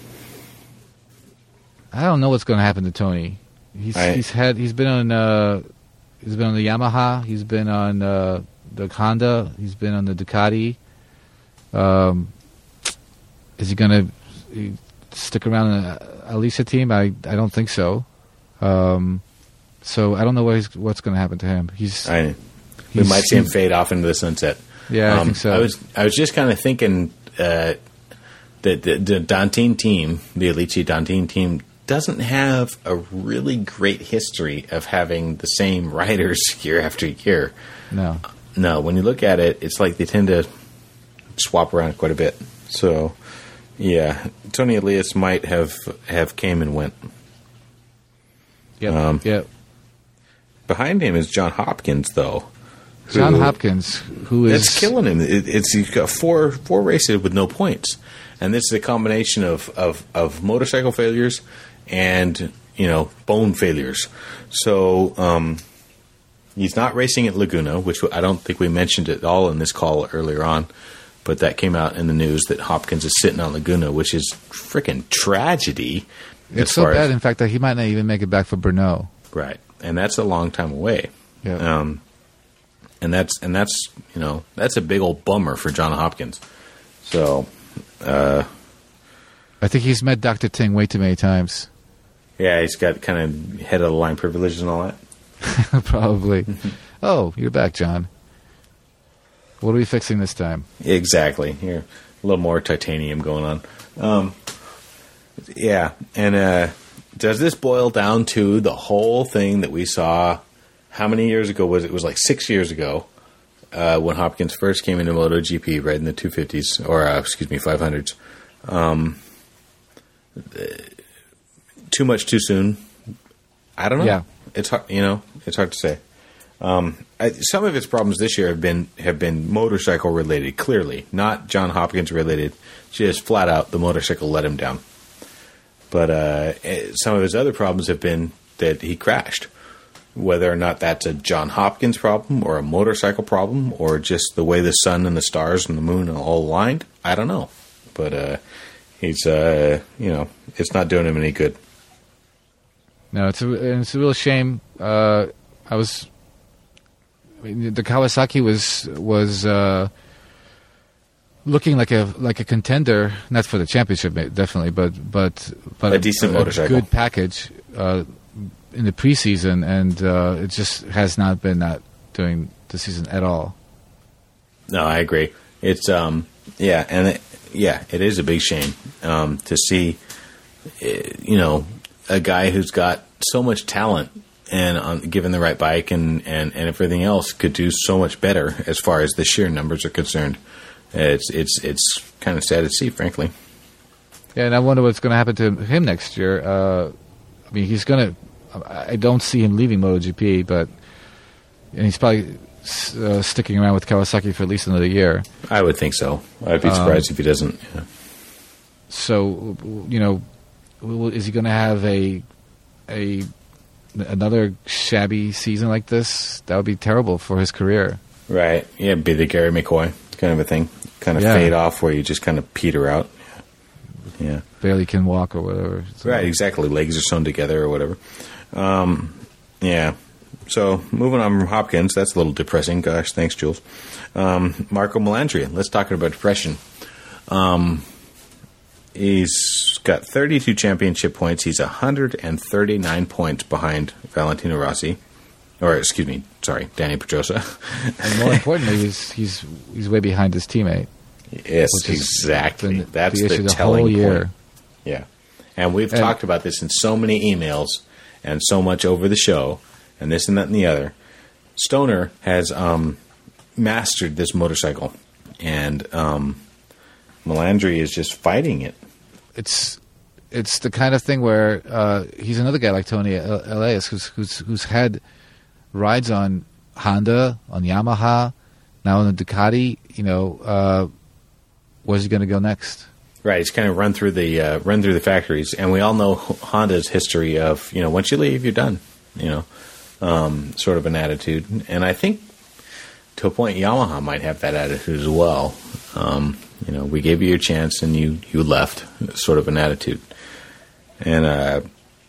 I don't know what's going to happen to Tony. He's I- he's had he's been on uh, he's been on the Yamaha. He's been on uh, the Honda. He's been on the Ducati. Um, is he going to stick around in the Alicia team? I I don't think so. Um, so I don't know what he's, what's going to happen to him. He's I, we He's- might see him fade off into the sunset. Yeah, I Um, think so. I was I was just kind of thinking uh, that the, the Dantine team, the Alici Dantine team, doesn't have a really great history of having the same riders year after year. no. No, when you look at it, it's like they tend to swap around quite a bit. So, yeah, Tony Elias might have have came and went. Yep. Um, yep. Behind him is John Hopkins, though. John who- Hopkins, who is It's killing him. It, it's he's got four four races with no points, and this is a combination of, of, of motorcycle failures and you know bone failures. So um, he's not racing at Laguna, which I don't think we mentioned at all in this call earlier on. but that came out in the news that Hopkins is sitting on Laguna, which is freaking tragedy. It's so bad, as, in fact, that he might not even make it back for Brno. Right, and that's a long time away. Yeah. Um, and that's and that's you know that's a big old bummer for John Hopkins. So, uh, I think he's met Doctor Ting way too many times. Yeah, he's got kind of head of the line privilege and all that. Probably. Oh, you're back, John. What are we fixing this time? Exactly. Here, a little more titanium going on. Um, yeah, and uh, does this boil down to the whole thing that we saw? How many years ago was it? It was like six years ago uh, when Hopkins first came into MotoGP, right in the two fifties or uh, excuse me, five hundreds. Um, too much too soon. I don't know. Yeah. It's hard, you know, it's hard to say. Um, I, some of its problems this year have been have been motorcycle related, clearly, not John Hopkins related. Just flat out, the motorcycle let him down. But uh, some of his other problems have been that he crashed. Whether or not that's a John Hopkins problem or a motorcycle problem or just the way the sun and the stars and the moon are all aligned, I don't know. But uh, he's, uh, you know, it's not doing him any good. No, it's a it's a real shame. Uh, I was I mean, the Kawasaki was was uh, looking like a like a contender, not for the championship definitely, but but but a decent a, motorcycle, a good package uh, in the preseason, and uh, it just has not been that during the season at all. No, I agree. It's um yeah, and it, yeah, it is a big shame um, to see, you know, a guy who's got so much talent and um, given the right bike and, and, and everything else could do so much better as far as the sheer numbers are concerned. It's it's it's kind of sad to see, frankly. Yeah, and I wonder what's going to happen to him next year. Uh, I mean, he's going to. I don't see him leaving MotoGP, but and he's probably uh, sticking around with Kawasaki for at least another year. I would think so. I'd be surprised um, if he doesn't. Yeah. So, you know. Is he going to have a a another shabby season like this? That would be terrible for his career. Right. Yeah, be the Gary McCoy kind of a thing. Kind of yeah. fade off where you just kind of peter out. Yeah. Barely can walk or whatever. So. Right, exactly. Legs are sewn together or whatever. Um, yeah. So, moving on from Hopkins, that's a little depressing. Gosh, thanks, Jules. Um, Marco Melandri. Let's talk about depression. Um... He's got thirty-two championship points. He's one hundred thirty-nine points behind Valentino Rossi. Or, excuse me, sorry, Danny Pedrosa. And more importantly, he's he's he's way behind his teammate. Yes, exactly. The, That's the, the, the telling whole year. point. Yeah. And we've and, talked about this in so many emails and so much over the show and this and that and the other. Stoner has um, mastered this motorcycle. And um, Melandri is just fighting it. It's it's the kind of thing where uh, he's another guy like Tony Elias who's who's who's had rides on Honda, on Yamaha, now on the Ducati. You know, uh, where's he going to go next? Right, he's kind of run through the uh, run through the factories, and we all know Honda's history of, you know, once you leave, you're done. You know, um, sort of an attitude, and I think to a point Yamaha might have that attitude as well. Um, you know, we gave you your chance and you, you left, sort of an attitude. And uh,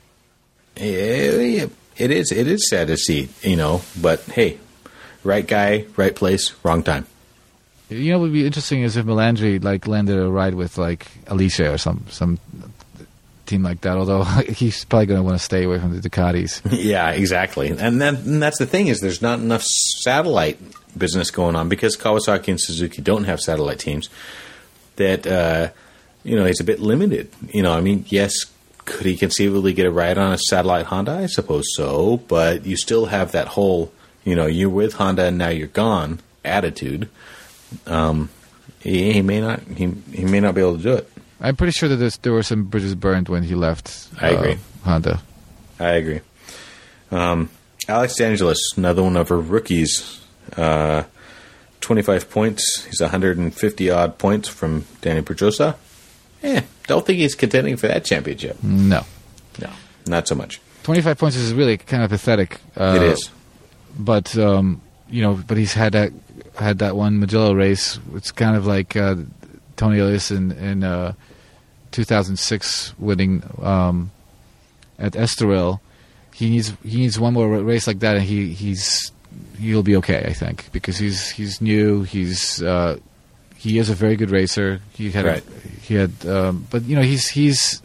it, it is it is sad to see, you know, but hey, right guy, right place, wrong time. You know what would be interesting is if Melandri like landed a ride with like Alicia or some some team like that, although he's probably going to want to stay away from the Ducatis. Yeah, exactly. And, then, and that's the thing is there's not enough satellite business going on because Kawasaki and Suzuki don't have satellite teams that, uh, you know, it's a bit limited. You know, I mean, yes, could he conceivably get a ride on a satellite Honda? I suppose so, but you still have that whole, you know, you're with Honda and now you're gone attitude. Um, he, he may not, he, he may not be able to do it. I'm pretty sure that there were some bridges burned when he left uh, I agree. Honda. I agree. Um, Alex DeAngelis, another one of her rookies, uh, twenty-five points. He's one hundred fifty odd points from Danny Pedrosa. Eh, don't think he's contending for that championship. No. No, not so much. twenty-five points is really kind of pathetic. Uh, it is. But, um, you know, but he's had that had that one Mugello race. It's kind of like uh, Tony Elias in, in uh, two thousand six winning um, at Estoril. He needs he needs one more race like that, and he he's he'll be okay, I think, because he's he's new. He's uh, he is a very good racer. He had right. a, he had, um, but you know, he's he's.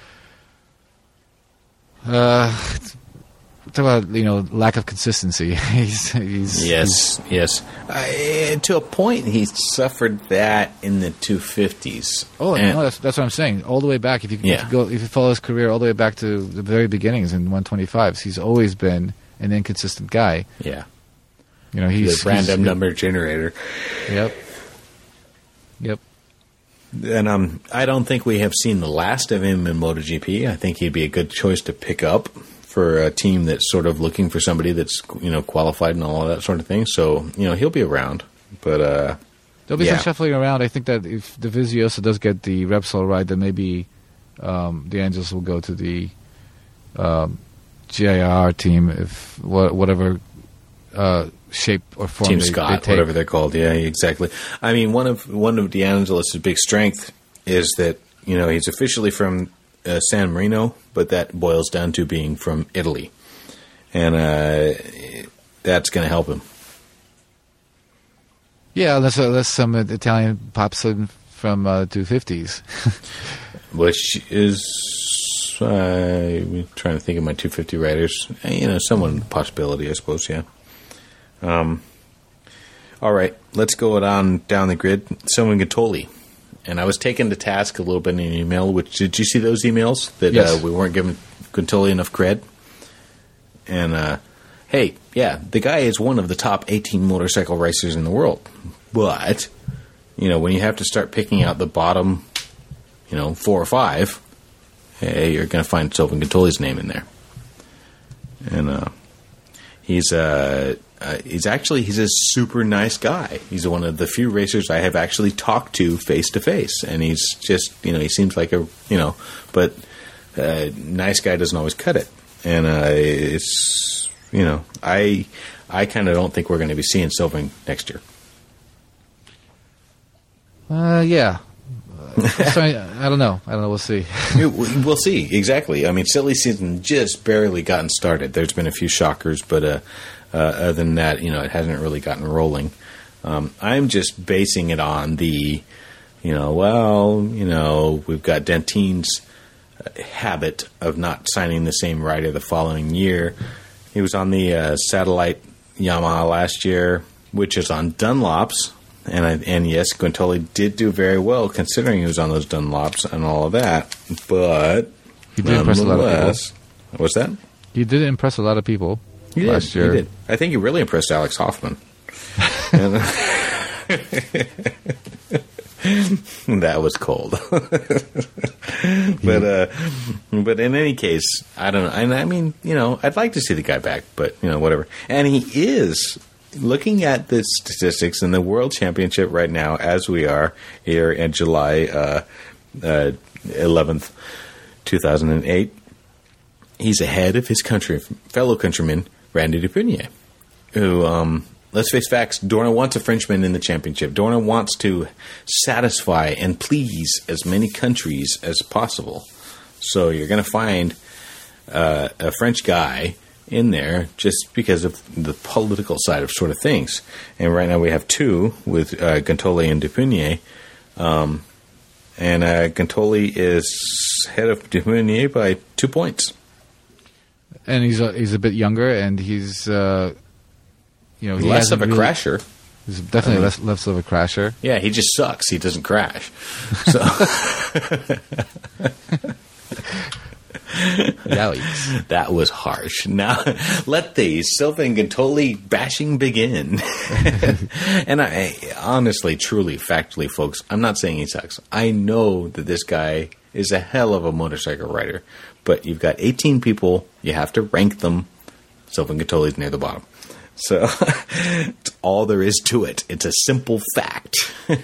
Uh, talk about you know lack of consistency. he's, he's yes, he's, yes. Uh, to a point, he suffered that in the two fifties. Oh and, no, that's that's what I'm saying. All the way back, if you, yeah. if you go, if you follow his career all the way back to the very beginnings in one twenty-fives, he's always been an inconsistent guy. Yeah, you know he's the random he's, number generator. Yep. Yep. And um, I don't think we have seen the last of him in MotoGP. I think he'd be a good choice to pick up for a team that's sort of looking for somebody that's, you know, qualified and all of that sort of thing. So, you know, he'll be around. But uh, there'll be yeah. some shuffling around. I think that if the Vizioso does get the Repsol ride, then maybe um, the Angels will go to the um, G I R team, if wha- whatever uh, shape or form Team they, Scott, they take. whatever they're called. Yeah, exactly. I mean, one of one of DeAngelis' big strength is that, you know, he's officially from uh, San Marino, but that boils down to being from Italy. And uh, that's going to help him. Yeah, unless, unless some Italian pops in from uh, two fifties. Which is, uh, I'm trying to think of my two fifty riders. You know, someone possibility, I suppose, yeah. Um. All right, let's go on down the grid. Someone Gattoli. And I was taken to task a little bit in an email. Which did you see those emails that yes. uh, we weren't giving Gattoli enough cred? And uh, hey, yeah, the guy is one of the top eighteen motorcycle racers in the world. But you know, when you have to start picking out the bottom, you know, four or five, hey, you're going to find Sylvain Gattoli's name in there. And uh, he's uh, uh, he's actually he's a super nice guy. He's one of the few racers I have actually talked to face to face, and he's just you know he seems like a you know, but uh, nice guy doesn't always cut it, and uh, it's you know I I kind of don't think we're going to be seeing Sylvain next year. Uh, yeah. Uh, sorry, I don't know. I don't know. We'll see. We'll see. Exactly. I mean, silly season just barely gotten started. There's been a few shockers, but uh, uh, other than that, you know, it hasn't really gotten rolling. Um, I'm just basing it on the, you know, well, you know, we've got Dentine's habit of not signing the same rider the following year. He was on the uh, satellite Yamaha last year, which is on Dunlops. And I, and yes, Guintoli did do very well considering he was on those Dunlops and all of that. But he did impress a lot of people. What's that? He did impress a lot of people he last did, year. He did. I think he really impressed Alex Hoffman. and, that was cold. but uh, but in any case, I don't know. And I mean, you know, I'd like to see the guy back, but you know, whatever. And he is. Looking at the statistics in the World Championship right now, as we are here in July uh, uh, eleventh, two thousand eight, he's ahead of his country fellow countryman, Randy Dupunier, who, um, let's face facts, Dorna wants a Frenchman in the championship. Dorna wants to satisfy and please as many countries as possible. So you're going to find uh, a French guy in there just because of the political side of sort of things. And right now we have two with uh, Guintoli and Dupunier. Um, and uh, Guintoli is head of Dupunier by two points. And he's a, he's a bit younger, and he's uh, you know he less of a really, crasher. He's definitely I mean, less less of a crasher. Yeah, he just sucks. He doesn't crash. So. Yikes. That was harsh. Now, let the Sylvain Guintoli bashing begin. And I honestly, truly, factually, folks, I'm not saying he sucks. I know that this guy is a hell of a motorcycle rider, but you've got eighteen people, you have to rank them. Sylvain Guintoli's near the bottom. So, it's all there is to it. It's a simple fact.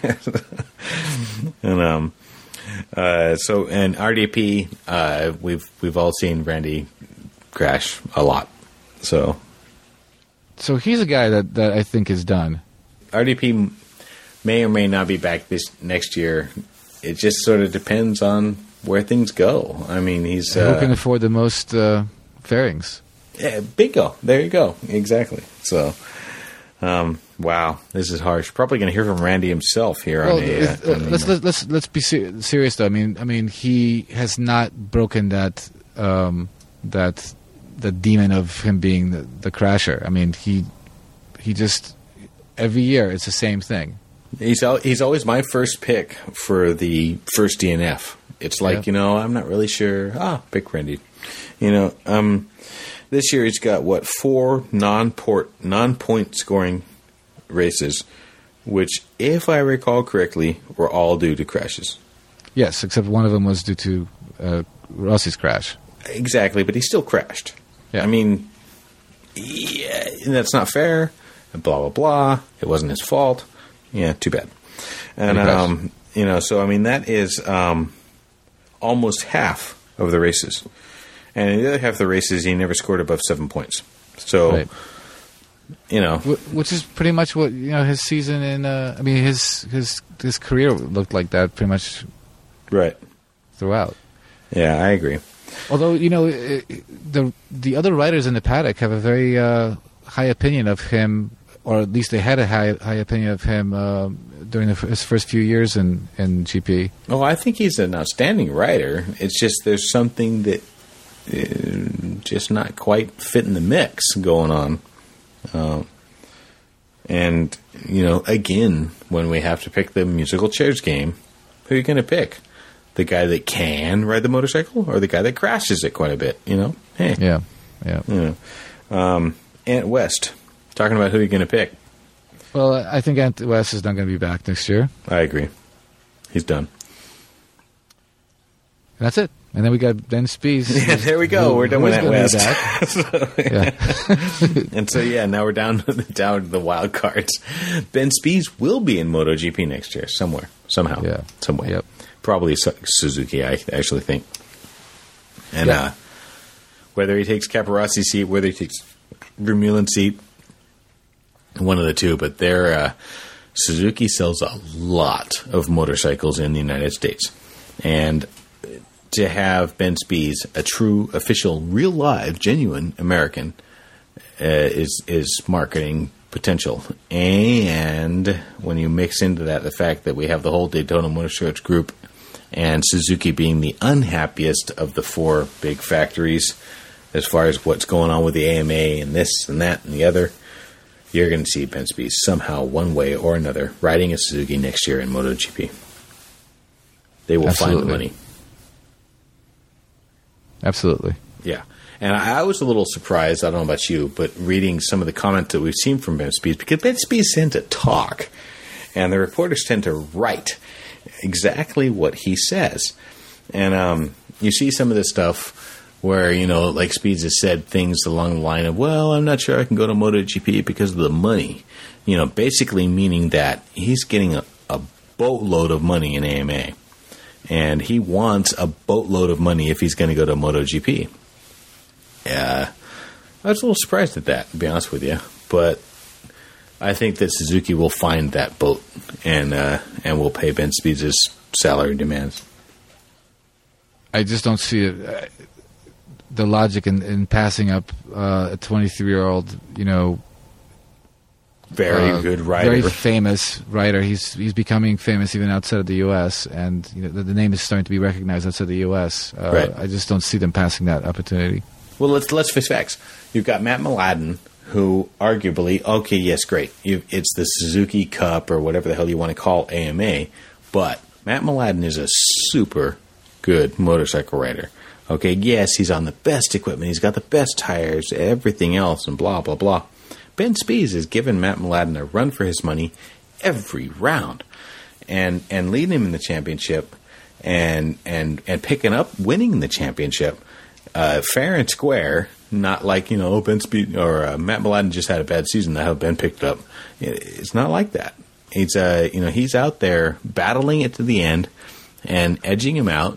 and, um, Uh, so and R D P, uh, we've we've all seen Randy crash a lot. So so he's a guy that, that I think is done. R D P may or may not be back this next year. It just sort of depends on where things go. I mean, he's Who uh, can afford the most uh, fairings? Yeah, bingo. There you go. Exactly. So, um, wow, this is harsh. Probably going to hear from Randy himself here Well, on a. if- Uh, uh, on let's, the- let's let's let's be ser- serious though. I mean, I mean, he has not broken that um, that the demon of him being the, the crasher. I mean, he he just every year it's the same thing. He's al- he's always my first pick for the first D N F. It's like, Yeah. you know, I'm not really sure. Ah, pick Randy. You know, um, this year he's got what four non-port non-point scoring races, which, if I recall correctly, were all due to crashes. Yes, except one of them was due to uh, Rossi's crash. Exactly, but he still crashed. Yeah. I mean, yeah, that's not fair. Blah blah blah. It wasn't his fault. Yeah, too bad. And He crashed. um, you know, so I mean, that is um, almost half of the races, and in the other half of the races, he never scored above seven points. So, Right. you know, Wh- Which is pretty much what you know his season in. Uh, I mean, his his his career looked like that pretty much right? throughout. Yeah, I agree. Although you know i- i- the the other writers in the paddock have a very uh, high opinion of him, or at least they had a high high opinion of him uh, during the, f- his first few years in in G P. Oh, I think he's an outstanding writer. It's just there's something that uh, just not quite fit in the mix going on. Uh, and, you know, again, when we have to pick the musical chairs game, who are you going to pick? The guy that can ride the motorcycle or the guy that crashes it quite a bit, you know? Hey, Yeah, yeah. you know. Um, Ant West, talking about who you're going to pick. Well, I think Ant West is not going to be back next year. I agree. He's done. And that's it. And then we got Ben Spies. Yeah, there we go. who- We're done who with is Ant gonna be West. back. Yeah. And so, yeah, now we're down to the, down to the wild cards. Ben Spies will be in MotoGP next year, somewhere, somehow, Yeah. some way. Yep. Probably Su- Suzuki, I actually think. And Yeah. uh, whether he takes Capirosi's seat, whether he takes Vermeulen's seat, one of the two. But they're, uh, Suzuki sells a lot of motorcycles in the United States. And to have Ben Spies, a true, official, real, live, genuine American, uh, is is marketing potential. And when you mix into that the fact that we have the whole Daytona Motorsports Group and Suzuki being the unhappiest of the four big factories as far as what's going on with the A M A and this and that and the other, you're going to see Ben Spies somehow, one way or another, riding a Suzuki next year in MotoGP. They will find the Absolutely. money. Absolutely. Yeah. And I, I was a little surprised, I don't know about you, but reading some of the comments that we've seen from Ben Spies, because Ben Spies tend to talk, and the reporters tend to write exactly what he says. And um, you see some of this stuff where, you know, like Spies has said things along the line of, well, I'm not sure I can go to MotoGP because of the money. You know, basically meaning that he's getting a, a boatload of money in A M A. And he wants a boatload of money if he's going to go to MotoGP. Yeah, I was a little surprised at that, to be honest with you. But I think that Suzuki will find that boat and uh, and will pay Ben Spies' salary demands. I just don't see it, uh, the logic in, in passing up uh, a twenty-three-year-old, you know, Very uh, good rider. very famous writer. He's he's becoming famous even outside of the U S, and you know, the, the name is starting to be recognized outside the U S. Uh, Right. I just don't see them passing that opportunity. Well, let's let's face facts. You've got Matt Mladen, who arguably, okay, yes, great. You, it's the Suzuki Cup or whatever the hell you want to call A M A, but Matt Mladen is a super good motorcycle rider. Okay, yes, he's on the best equipment. He's got the best tires, everything else, and blah, blah, blah. Ben Spies has given Matt Mladen a run for his money every round, and and leading him in the championship, and and and picking up, winning the championship, uh, fair and square. Not like, you know, Ben Spies or uh, Matt Mladen just had a bad season. That's how Ben picked up. It's not like that. He's uh, you know, he's out there battling it to the end and edging him out,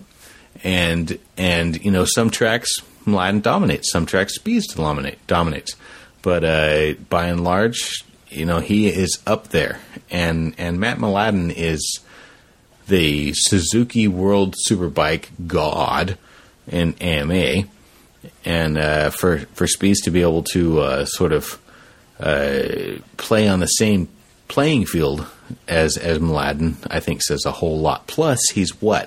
and and you know, some tracks Mladen dominates, some tracks Spies dominate dominates. but uh, by and large, you know, he is up there. And and Matt Mladen is the Suzuki World Superbike god in A M A. And uh, for, for Spies to be able to uh, sort of uh, play on the same playing field as, as Mladen, I think says a whole lot. Plus, he's what?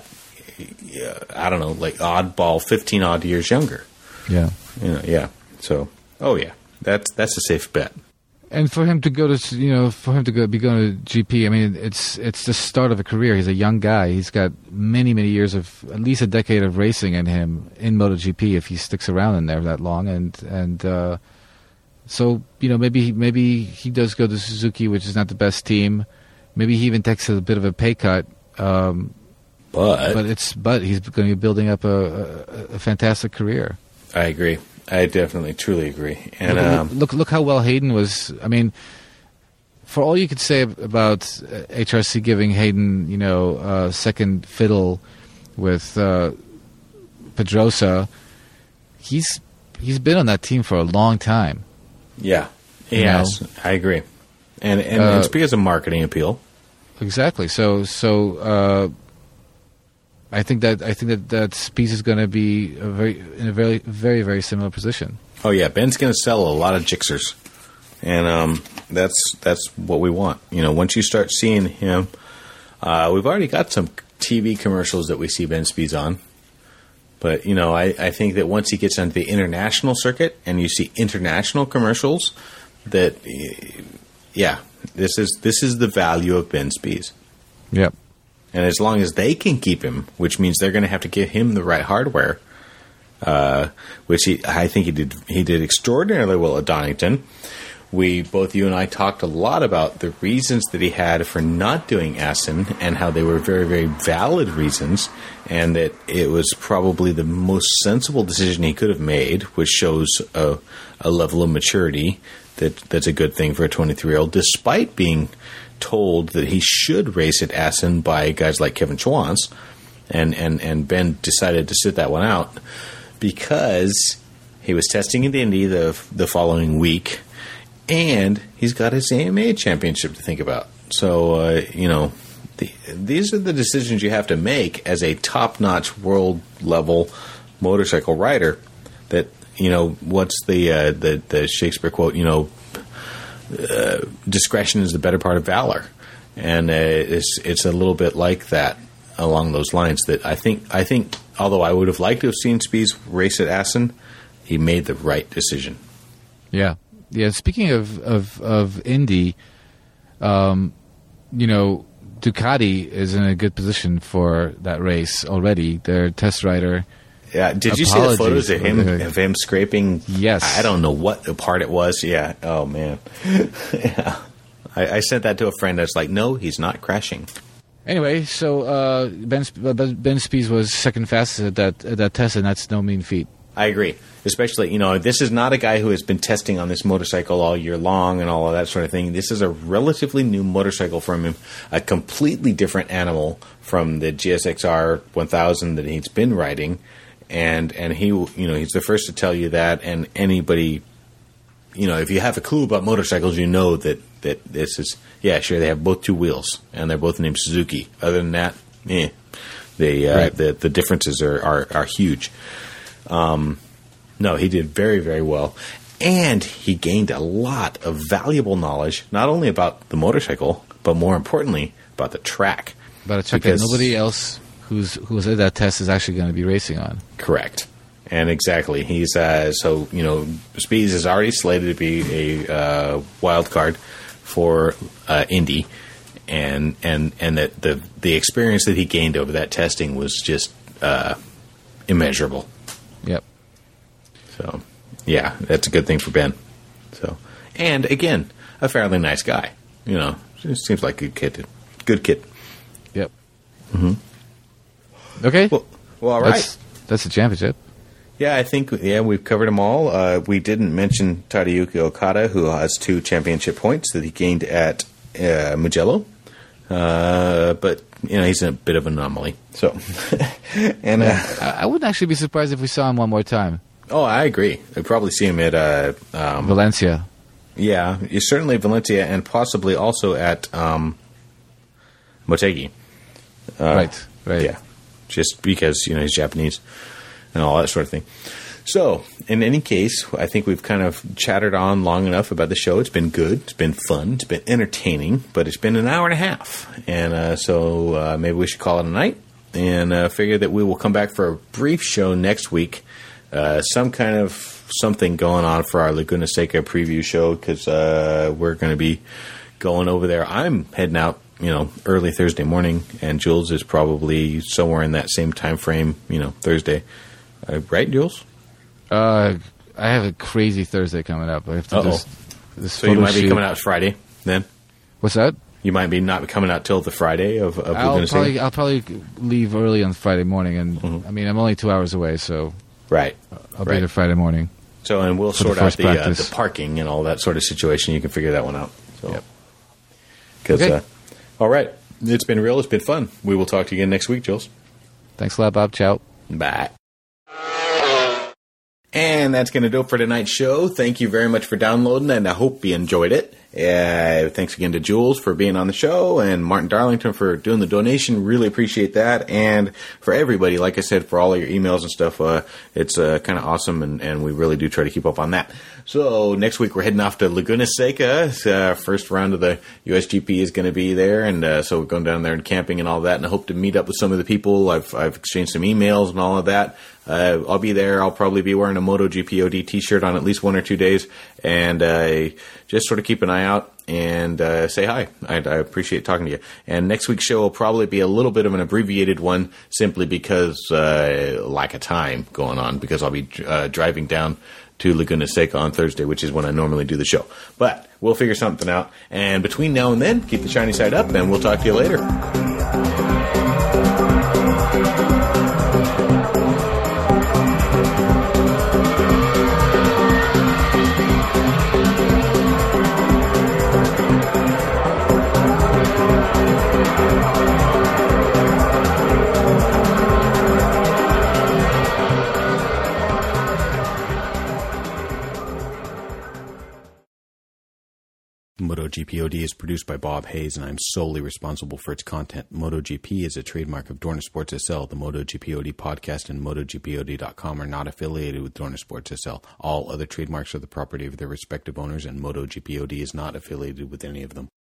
I don't know, like oddball, fifteen odd years younger. Yeah. You know, yeah. So, oh yeah, that's that's a safe bet. And for him to go to, you know, for him to go be going to G P, I mean, it's it's the start of a career. He's a young guy. He's got many many years of at least a decade of racing in him in MotoGP if he sticks around in there that long. And and uh, so you know maybe maybe he does go to Suzuki, which is not the best team. Maybe he even takes a bit of a pay cut. Um, but but it's but he's going to be building up a, a, a fantastic career. I agree. I definitely, truly agree. And look, um, look, look how well Hayden was. I mean, for all you could say about uh, H R C giving Hayden, you know, uh, second fiddle with uh, Pedrosa, he's he's been on that team for a long time. Yeah, You yes, know? I agree. And and Uh, it's because of marketing appeal. Exactly. So so uh, I think that I think that that Spies is going to be a very in a very very very similar position. Oh yeah, Ben's going to sell a lot of Gixxers, and um, that's that's what we want. You know, once you start seeing him, uh, we've already got some T V commercials that we see Ben Spies on. But you know, I, I think that once he gets onto the international circuit and you see international commercials, that yeah, this is this is the value of Ben Spies. Yep. And as long as they can keep him, which means they're going to have to give him the right hardware, uh, which he, I think he did he did extraordinarily well at Donington. We, both you and I, talked a lot about the reasons that he had for not doing Assen and how they were very, very valid reasons, and that it was probably the most sensible decision he could have made, which shows a, a level of maturity that that's a good thing for a twenty-three-year-old, despite being told that he should race at Assen by guys like Kevin Schwantz, and, and, and Ben decided to sit that one out because he was testing in Indy the the following week, and he's got his A M A championship to think about. So, uh, you know, the, these are the decisions you have to make as a top-notch world-level motorcycle rider. That, you know, what's the uh, the, the Shakespeare quote, you know, Uh, discretion is the better part of valor, and uh, it's it's a little bit like that along those lines. That I think I think although I would have liked to have seen Spies race at Assen, he made the right decision. Yeah, yeah. Speaking of of, of Indy, um, you know, Ducati is in a good position for that race already. Their test rider. Yeah, did you see the photos of him of him scraping? Yes, I don't know what part it was. Yeah. Oh man. Yeah. I, I sent that to a friend. That's like, no, he's not crashing. Anyway, so uh, Ben Ben Spies was second fastest at that at that test, and that's no mean feat. I agree. Especially, you know, this is not a guy who has been testing on this motorcycle all year long and all of that sort of thing. This is a relatively new motorcycle from him, a completely different animal from the G S X R one thousand that he's been riding. And and he, you know, he's the first to tell you that. And anybody, you know, if you have a clue about motorcycles, you know that, that this is, yeah, sure, they have both two wheels, and they're both named Suzuki. Other than that, eh, they, uh, right. the the differences are are, are huge. Um, no, he did very, very well, and he gained a lot of valuable knowledge, not only about the motorcycle, but more importantly, about the track. About a track that nobody else who's who was at that test is actually going to be racing on. Correct. And exactly. He's uh, so, you know, Spies is already slated to be a uh, wild card for uh, Indy, and and and that the the experience that he gained over that testing was just uh, immeasurable. Yep. So, yeah, that's a good thing for Ben. So, and again, a fairly nice guy. You know, seems like a good kid. Good kid. Yep. Mm-hmm. Okay. Well, well all right. That's, that's the championship. Yeah, I think, yeah, we've covered them all. Uh, we didn't mention Tadayuki Okada, who has two championship points that he gained at uh, Mugello. Uh, but, you know, he's a bit of an anomaly. So, and uh, I, I wouldn't actually be surprised if we saw him one more time. Oh, I agree. I'd probably see him at uh, um, Valencia. Yeah, certainly Valencia, and possibly also at um, Motegi. Uh, right, right. Yeah, just because, you know, he's Japanese and all that sort of thing. So, in any case, I think we've kind of chattered on long enough about the show. It's been good. It's been fun. It's been entertaining, but it's been an hour and a half. And uh, so uh, maybe we should call it a night and uh, figure that we will come back for a brief show next week. Uh, some kind of something going on for our Laguna Seca preview show because uh, we're going to be going over there. I'm heading out, you know, early Thursday morning, and Jules is probably somewhere in that same time frame, you know, Thursday. Uh, right, Jules? Uh, I have a crazy Thursday coming up. I have to Uh-oh. just, this So you photo might be shoot. coming out Friday then? What's that? You might be not coming out till the Friday of, of I'll Laguna probably Seca? I'll probably leave early on Friday morning, and Mhm. I mean I'm only two hours away, so Right. I'll be right. there Friday morning. So, and we'll for the sort out first the, uh, practice. the parking and all that sort of situation. You can figure that one out. So. Yep. 'Cause, Okay. uh, all right. It's been real. It's been fun. We will talk to you again next week, Jules. Thanks a lot, Bob. Ciao. Bye. And that's going to do it for tonight's show. Thank you very much for downloading, and I hope you enjoyed it. Uh, thanks again to Jules for being on the show, and Martin Darlington for doing the donation. Really appreciate that. And for everybody, like I said, for all of your emails and stuff, uh, it's uh, kind of awesome, and, and we really do try to keep up on that. So next week we're heading off to Laguna Seca. Uh, first round of the U S G P is going to be there, and uh, so we're going down there and camping and all that, and I hope to meet up with some of the people. I've, I've exchanged some emails and all of that. Uh, I'll be there. I'll probably be wearing a MotoGPOD t-shirt on at least one or two days, and uh, just sort of keep an eye out and uh, say hi. I, I appreciate talking to you. And next week's show will probably be a little bit of an abbreviated one, simply because uh, lack of time going on, because I'll be uh, driving down to Laguna Seca on Thursday, which is when I normally do the show. But we'll figure something out. And between now and then, keep the shiny side up, and we'll talk to you later. MotoGPOD is produced by Bob Hayes, and I'm solely responsible for its content. MotoGP is a trademark of Dorna Sports S L. The MotoGPOD podcast and MotoGPOD dot com are not affiliated with Dorna Sports S L. All other trademarks are the property of their respective owners, and MotoGPOD is not affiliated with any of them.